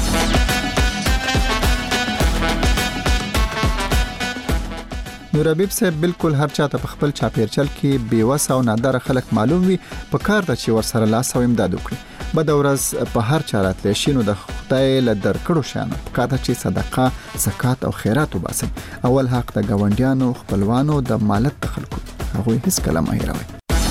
نور حبیب صاحب بالکل هر چاته په خپل چاپیرچل کې بیوسه او نادر خلک معلوم وي په کار د چې ور سره لاس او امداد وکړي. بد ورځ په هر چارات لشي نو د خدای له درکړو شانه کاته چې صدقه زکات او خیرات وباسي. اول حق د گاونډیانو خپلوانو د مالت تخلقو هغه هیڅ کلام هیروي.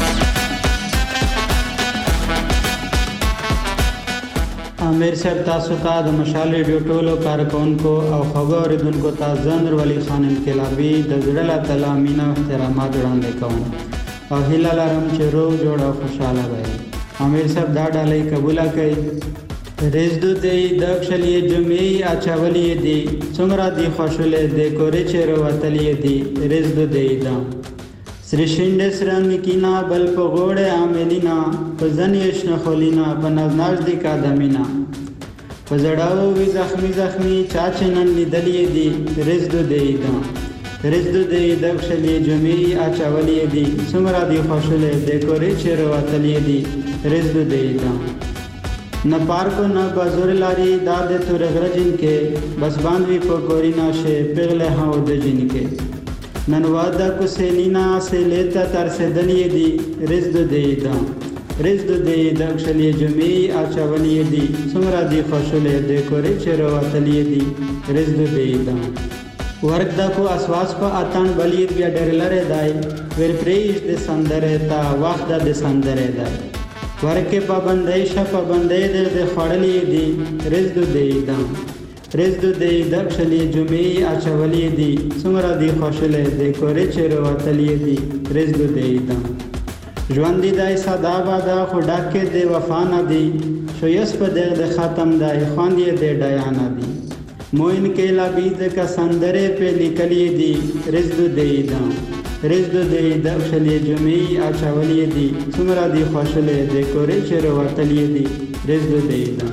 امیر صاحب تاسو ته د مشال ریډیو ټولو کارکونکو او خبر اوریدونکو ته زنر ولی خان انقلابی د زړه له تله مینا احترامات وړاندې کوم او هیله لرم چې روغ جوړ او خوشاله وئ. امیر صاحب دا ډالۍ قبول کړئ. رزدو دی دښلې جمعې اچولې دی څومره دی خوشاله دی کورې چې وروتلې دی رزدو دی دا سرشندس رنگ کینا بل په غوړه عاملینا په ځنیش نه خلینا په ناز دی کا دمینا په زړاو وی زخمی چاچ نن لیدلې دی رزدو دی دا رزدو دی دښلې جمعې اچولې دی څومره دی خوشاله دی کورې چې وروتلې دی رزدو دی دا न पार्को न बजुर लारी दादे तुरे ग्रजिन के बस बांधवी को गोरी नाशे पिघले हाँ उदे जिनके ननवादा कुसेलीना से लेता तर से दलिए दी रिज्द दे दक्षलिए जुमी आचावलिए दी सुमरा दी खुशले दे कोरे चेरवा तलिए दी रिज्द दे दा वर्गदा को आसवास को आतान बलिए बिया डरलरे दाई वर प्रेज दे संदरे ता वाखदा दे संदरे दाई ورکه پابندای شه پابندای د خړلې دی رزدو دی دا رزدو دی دښلې جمعې اچولې دی څومره دی خوشاله دی کورې چیرې وتلې دی رزدو دی دا ژوند دی دای صدا بادا خدا کې دی وفا نه دی شو یس په د ختم دای خوان دی د ډیانا دی موین کې لا بیز کا سندره په لیکلې دی رزدو دی دا رزدو دی دښلې جمعې اچولې دی څومره دی خوشاله دی کورې چیرې وتلې دی رزدو دی دا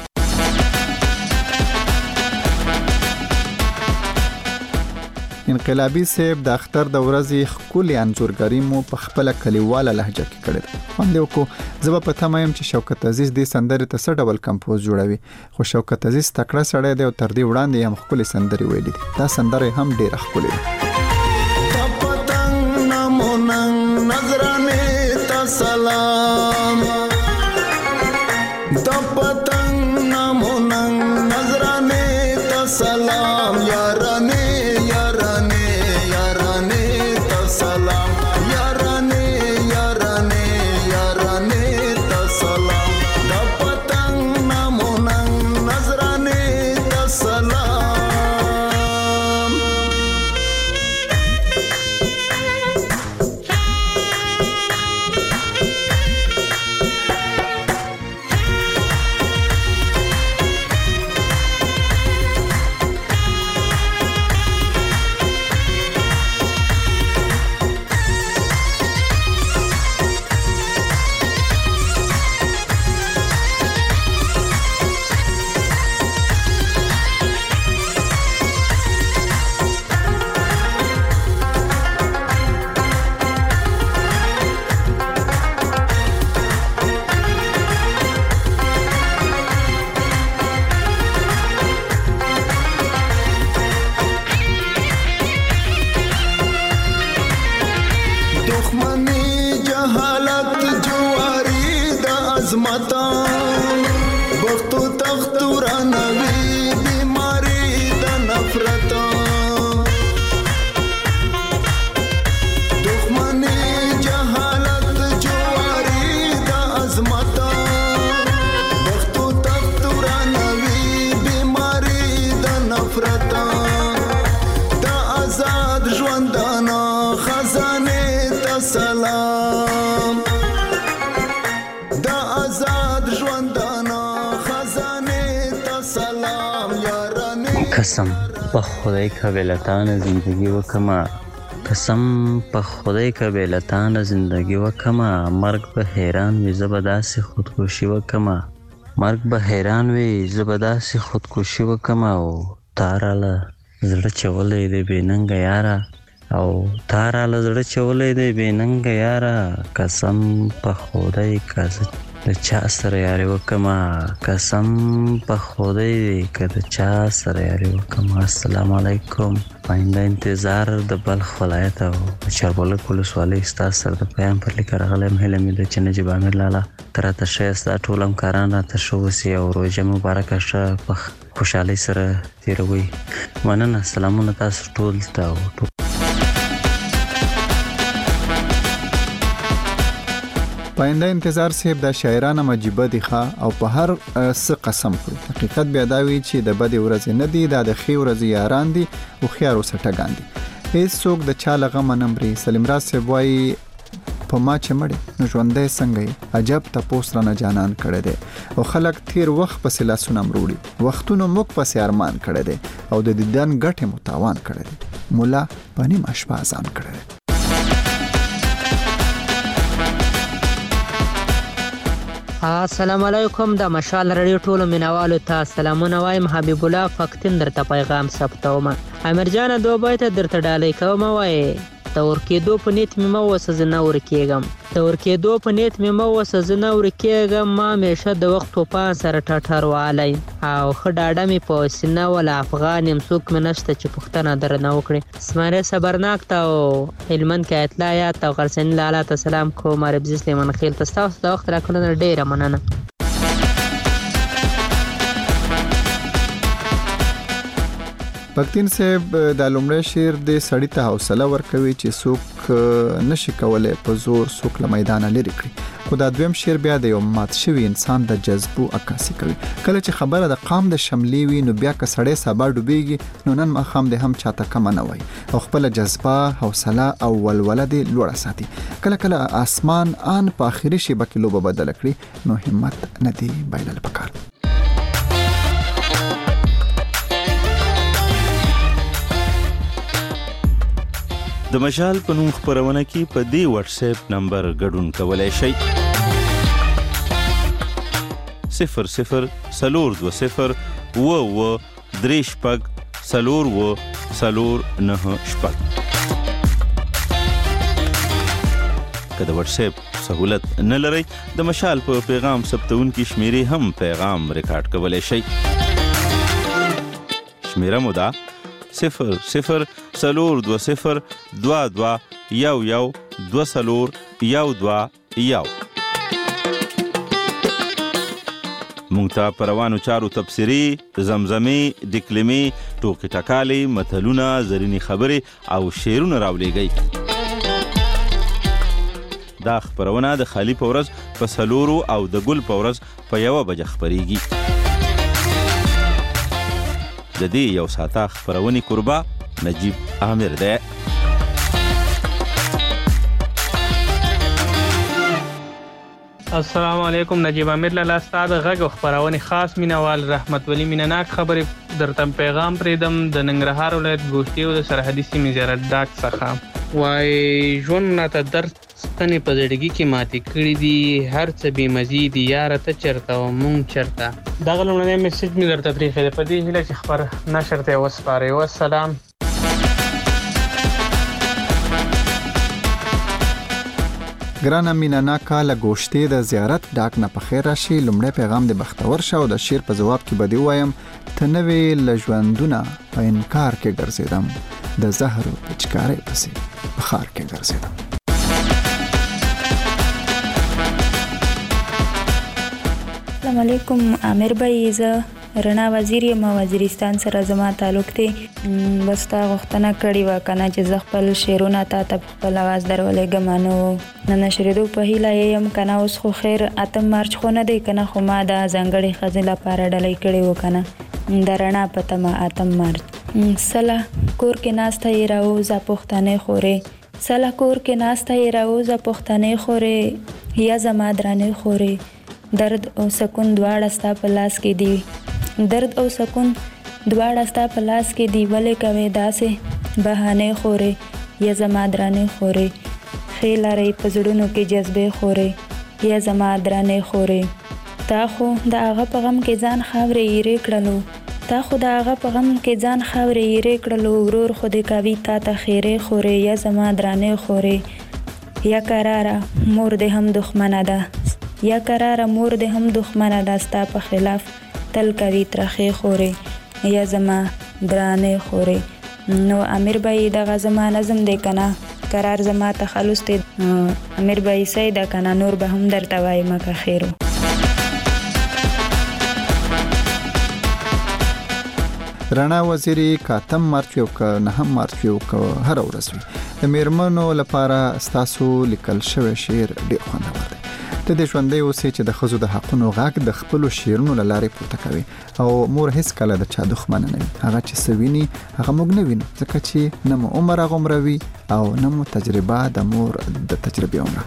انقلابی صاحب د اختر د ورځې خولي انزورګری مو په خپل کلیواله لهجه کې کړی خوند یو کو زب په تمایم چې شوکت عزیز د سندره ته څه ډول کمپوز جوړوي خو شوکت عزیز تکړه سړی دی او تر دې وړاندې هم خولي سندري ویلي دا سندره هم ډېر خولي نظرانه تا سلام د پتنګ ناموننګ نظرانه تا سلام یارانه یارانه یارانه تا سلام یارانه یارانه سلام یارانه قسم په خدای قبلتان زندگی وکما قسم په خدای قبلتان زندگی وکما مرګ به حیران وي زبردست خودکشی وکما مرګ به حیران وي زبردست خودکشی وکما او تاراله زړه چولې دی بیننګ یارا او تاراله زړه چولې دی بیننګ یارا قسم په خدای قسم د چا سره یاري وکما قسم په خدای که د چا سره یاري وکما. السلام علیکم. پاینده انتظار د بلخ ولایت او چربلک ولسوالۍ ستاسو سره د پیام پر لیک راغلی یم. هیله مې ده چې نجیب امیر لالا ته راته ښه ستا ټول همکاران راته ښه اوسي او روژه مبارکه ښه په خوشحالۍ سره تېروئ. مننه. سلامونه تاسو ټول ته. پاینده انتظار صاحب د شاعرانه مجيبه دي ښه او په هر څه قسم خوري. حقیقت بیا دا وی چې د بدې ورځې نه دي، دا د ښې ورځې یاران دي او خيار وسټګان دي. هیڅوک د چا لغه منمري. سلیم راز صاحب وایي په ما چې مړې نو ژوندی څنګه یې عجب تپوس رانه جانان کړی دی او خلک تیر وخت پسې لاسونه مروړي، وختونو موږ پسې ارمان کړی دی او د دیدن ګټې متاوان کړی دی. مولا په نیمه شپه اذان کړی دی. السلام علیکم. د مشال رادیو ټولو مینوالو ته سلامونه وایم. حبیب الله فقطین درته پیغام ثبتوم. امیر جان دو بیت درته ډالۍ کوم. وای تور کېدو په نیت مې مو وسه نه ورکېږم، تور کېدو په نیت مې مو وسه نه ورکېږم. ما همیشه د وخت توپان سره ټټر والی او ښه ډاډه مې په سینه ولا افغان یم، څوک مې نشته چې پوښتنه درنه وکړي. اسماعیل صبرناک ته او هلمند کې اطلاع یاد ته غرسنی لالا ته سلام کوم. ربزي سلیمان خیل ته ستاسو د وخت راکړنه ډیره مننه. پکتین صاحب د لومړی شعر د سړی ته حوصله ورکوي چې څوک نشي کولای په زور څوک له میدان لري کړي، خو دا دویم شعر بیا د یو مات شوی انسان د جذبو عکاسي کوي. کله چې خبره د قام د شملې وي نو بیا که سړی سبا ډوبېږي نو نن ماښام د هم چاته کمه نه وایي او خپل جذبه حوصله او ولوله دې لوړه ساتي. کله کله آسمان ان په آخري شیبه کې لوبه بدله کړي نو همت نه دی بایلل پکار. د مشال په نوم خپرونه کې په دې واتس اپ نمبر ګډون کولای شئ 00 420 و 3 شپږ 4 و 4 9 شپږ. که د واتس اپ سہولت نه لرئ د مشال په پیغام ثبتونکي شمیرې هم پیغام ریکارډ کولای شئ. شمیره مو ده 00 420 22 11 24 12 مونږ ته په روانو چارو تبصرې، زمزمې، ډکلمې، ټوکې ټکالې، متلونه، زرینې خبرې او شعرونه راولېږئ. دا خپرونه د خالي په ورځ په 4 او د ګل په ورځ په 1 بجه خپریږي. د دې یو ساعته خپرونې قربا نجیب امیر دی. السلام علیکم. نجیب امیر لالا ستاسو غږ خبرونه خاص مینوال رحمت ولی مینناک خبرې درته پیغام پریدم د ننګرهار ولایت ګوشتي او د سرحدي سیمې زیارت ډاک څخه. وای ژوند ناته درد ستنې په زړګي کې ماتې کړي دي، هر څه بې مزې دي یاره ته چېرته او مونږ چېرته. دغه لومړنی میسج مې درته پرېښی دی په دې هیله چې خبر نشر ته یې وسپارئ. والسلام. ګرانه مینا ناکا له ګوشتي د زیارت ډاک نه په خیر راشي. لومړی پیغام د بختور شه او د شعر په جواب کې بدی وایم ته نوې لژوندونه په انکار کې ګرځیدم، د زهر او پچکارې پسې په خار کې ګرځیدم. السلام علیکم. امیر بھائی زه رڼا وزیر یم، وزیرستان سره زما تعلق دی. بس تا غوښتنه کړې وه که نه چې زه خپل شعرونه تا ته په خپل اواز درولېږم، نو نه نشرېدو په هیله یم که نه. اوس خو خیر 8 مارچ خو نه دی که نه، خو ما د ځانګړې ښځې لپاره ډالۍ کړې وه که نه د رڼا په تمه 8 مارچ. سله کور کې ناسته یې راوځه پښتنې خورې، سله کور کې ناسته یې راوځه پښتنې خورې، یا زما درانې خورې، درد او سکون دواړه ستا په لاس کې دي، درد او سکون دواړه ستا په لاس کې دی، ولې کوې داسې بهانې خورې یا زما درانې خورې، ښې لرئ په زړونو کې جذبې خورې یا زما درانې خورې. تا خو د هغه په غم کې ځان خاورې ایرې کړلو، تا خو د هغه په غم کې ځان خاورې ایرې کړلو، ورور خو دې کوي تا ته خیرې خورې یا زما درانې خورې. یا قراره مور دې هم دښمنه ده، یا قراره مور دې هم دښمنه ده، ستا په خلاف تل کوي ترخې خورې یا زما درانې خورې. نو امیر بھائی دغه زما نظم دی کنه، قرار زما تخلص دی. امیر بھائی صحیح ده کنه، نور به هم درته وایم که خیرو. رڼا وزیري کاتم مارچ یو که 9 مارچ یو که هر ورځ وي د میرمنو لپاره ستاسو لیکل شوی شعر ډېر خوندور دی. ته د ژوندۍ اوسې چې د ښځو د حقونو غږ د خپلو شعرونو له لارې پورته کوي او مور هیڅکله د چا دښمنه نه وي. هغه چې څه ویني هغه موږ نه وینو، ځکه چې نه مو عمر هغومره وي او نه مو تجربه د مور د تجربې عمره.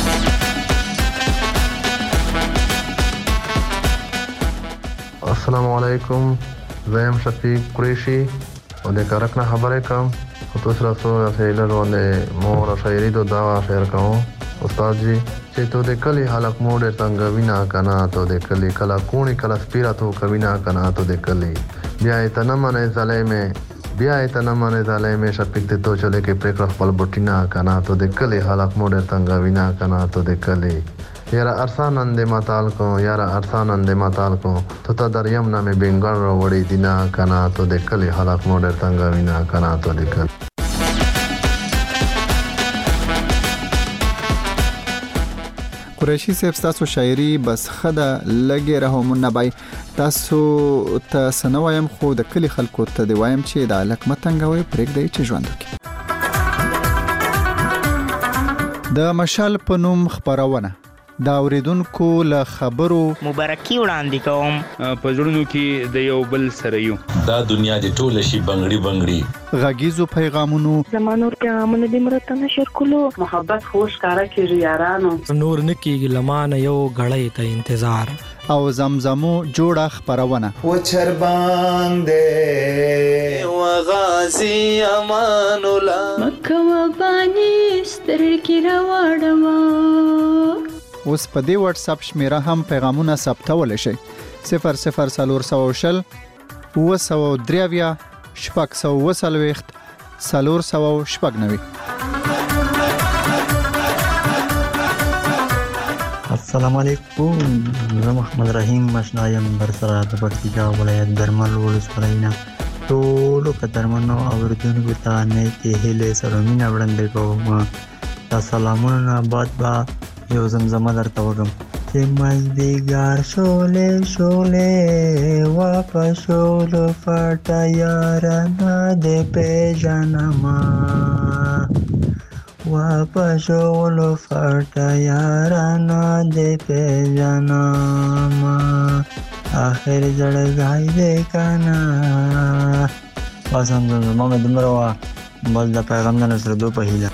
السلام علیکم، زیم شفیق قریشی او د کارک نه خبرې کوم. خو تاسو راسو سیلر باندې مور شاعري دو دا شعر کوم. استاد جی چې تو د کلی حالک موډ څنګه وینا کنا، تو د کلی کلا کونی کلا سپیرا تو کوینا کنا، تو د کلی بیا اتنا منه ظالمه، بیا اتنا منه ظالمه شفیق ته تو چلے کې پرک خپل بوټینا کنا، تو د کلی حالک موډ څنګه وینا کنا، تو د کلی یارا ارسانند ماتال کو، یارا ارسانند ماتال کو، تو تا دریم نامه بنگال رو وړي دینا کنا، تو د کلی حالک موډ څنګه وینا کنا، تو د کلی. قریشی صاحب تاسو شاعري بس خده لګي رحمونه بای، تاسو ته سنوایم خو د کلی خلکو ته دی وایم چې د الک متنګوي پرېږدي چې ژوند وکړي. د مشال په نوم خبرونه دا اوریدونکو له خبرو مبارکي وړاندې کوم. په زړونو کې د یو بل سره یو، دا دنیا د ټول شي بنگړي بنگړي. غږیزو پیغامونو زمانور پیغامونه د مرته نشر کولو، محبت خوش کارا کیږي یارانو، نور نکیږي لمانه یو غړې ته انتظار او زمزمو جوړه خبرونه. و چرباندې و غازی امان الله مکه و بانی سترګې راوړم. اوس په دې واتس اپ شمیره هم پیغامونه ثبتول شي 00400 903 640 490. السلام علیکم، زه محمد رحیم مشنایم برسره د پکتیکا ولایت درمل ولسوالۍ نه. ټولو قدرمنو اوریدونکو ته نیکې هیلې سره مینه وړاندې کوم. دا سلامونه بعد با یو زمزمه درته وږم چې مازدیګر شولې شولې واپس شولو فاټه یارانه دې پیژنما، واپس شولو فاټه یارانه دې پیژنما، آخر زړګی دې کنه. بس هم زمزمه مې دومره وه، بس د پیغام نه رسېدو په هیله.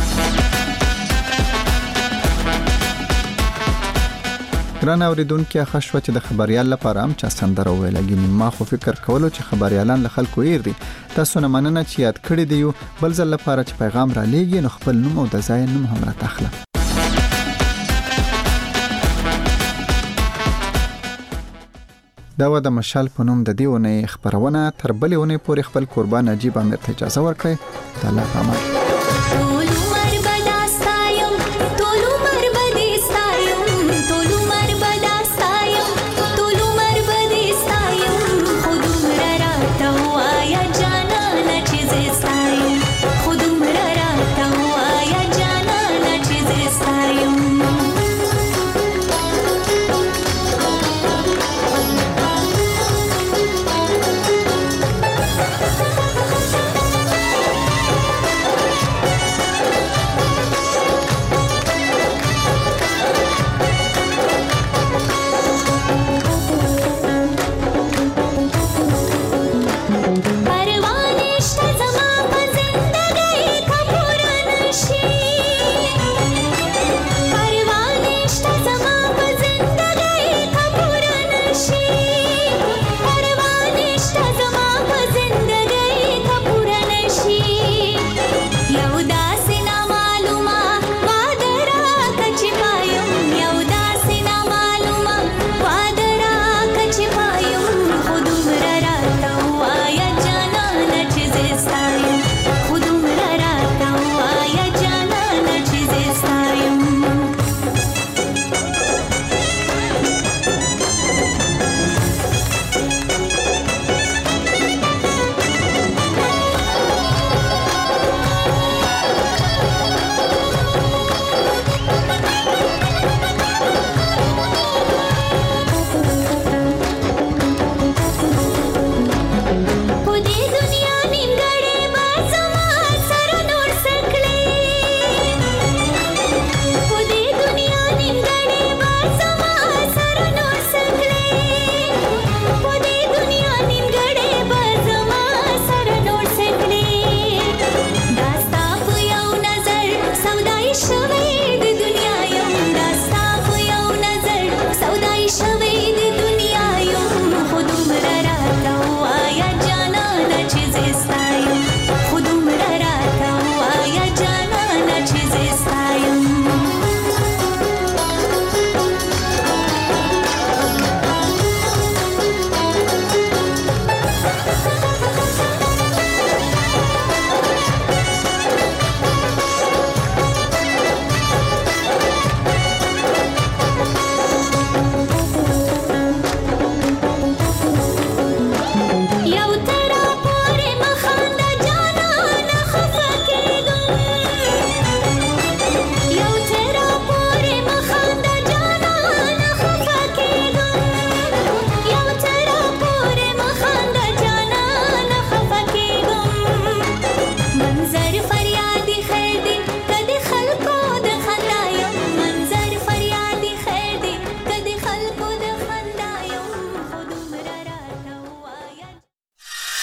ګران اوریدونکو، ښه شوه چې د خبریال لپاره هم چا سندره وویله. ګینې ما خو فکر کولو چې خبریالان له خلکو هیر دي. تاسو نه مننه چې یاد کړی دی. بل ځل لپاره چې پیغام را لیږي نو خپل نوم او د ځای نوم هم راته اخله. دا و د مشال په نوم د دې اونۍ خبرونه. تر بلې اونۍ پورې خپل قربان عجیب امیر ته اجازه ورکړئ. الله پامان.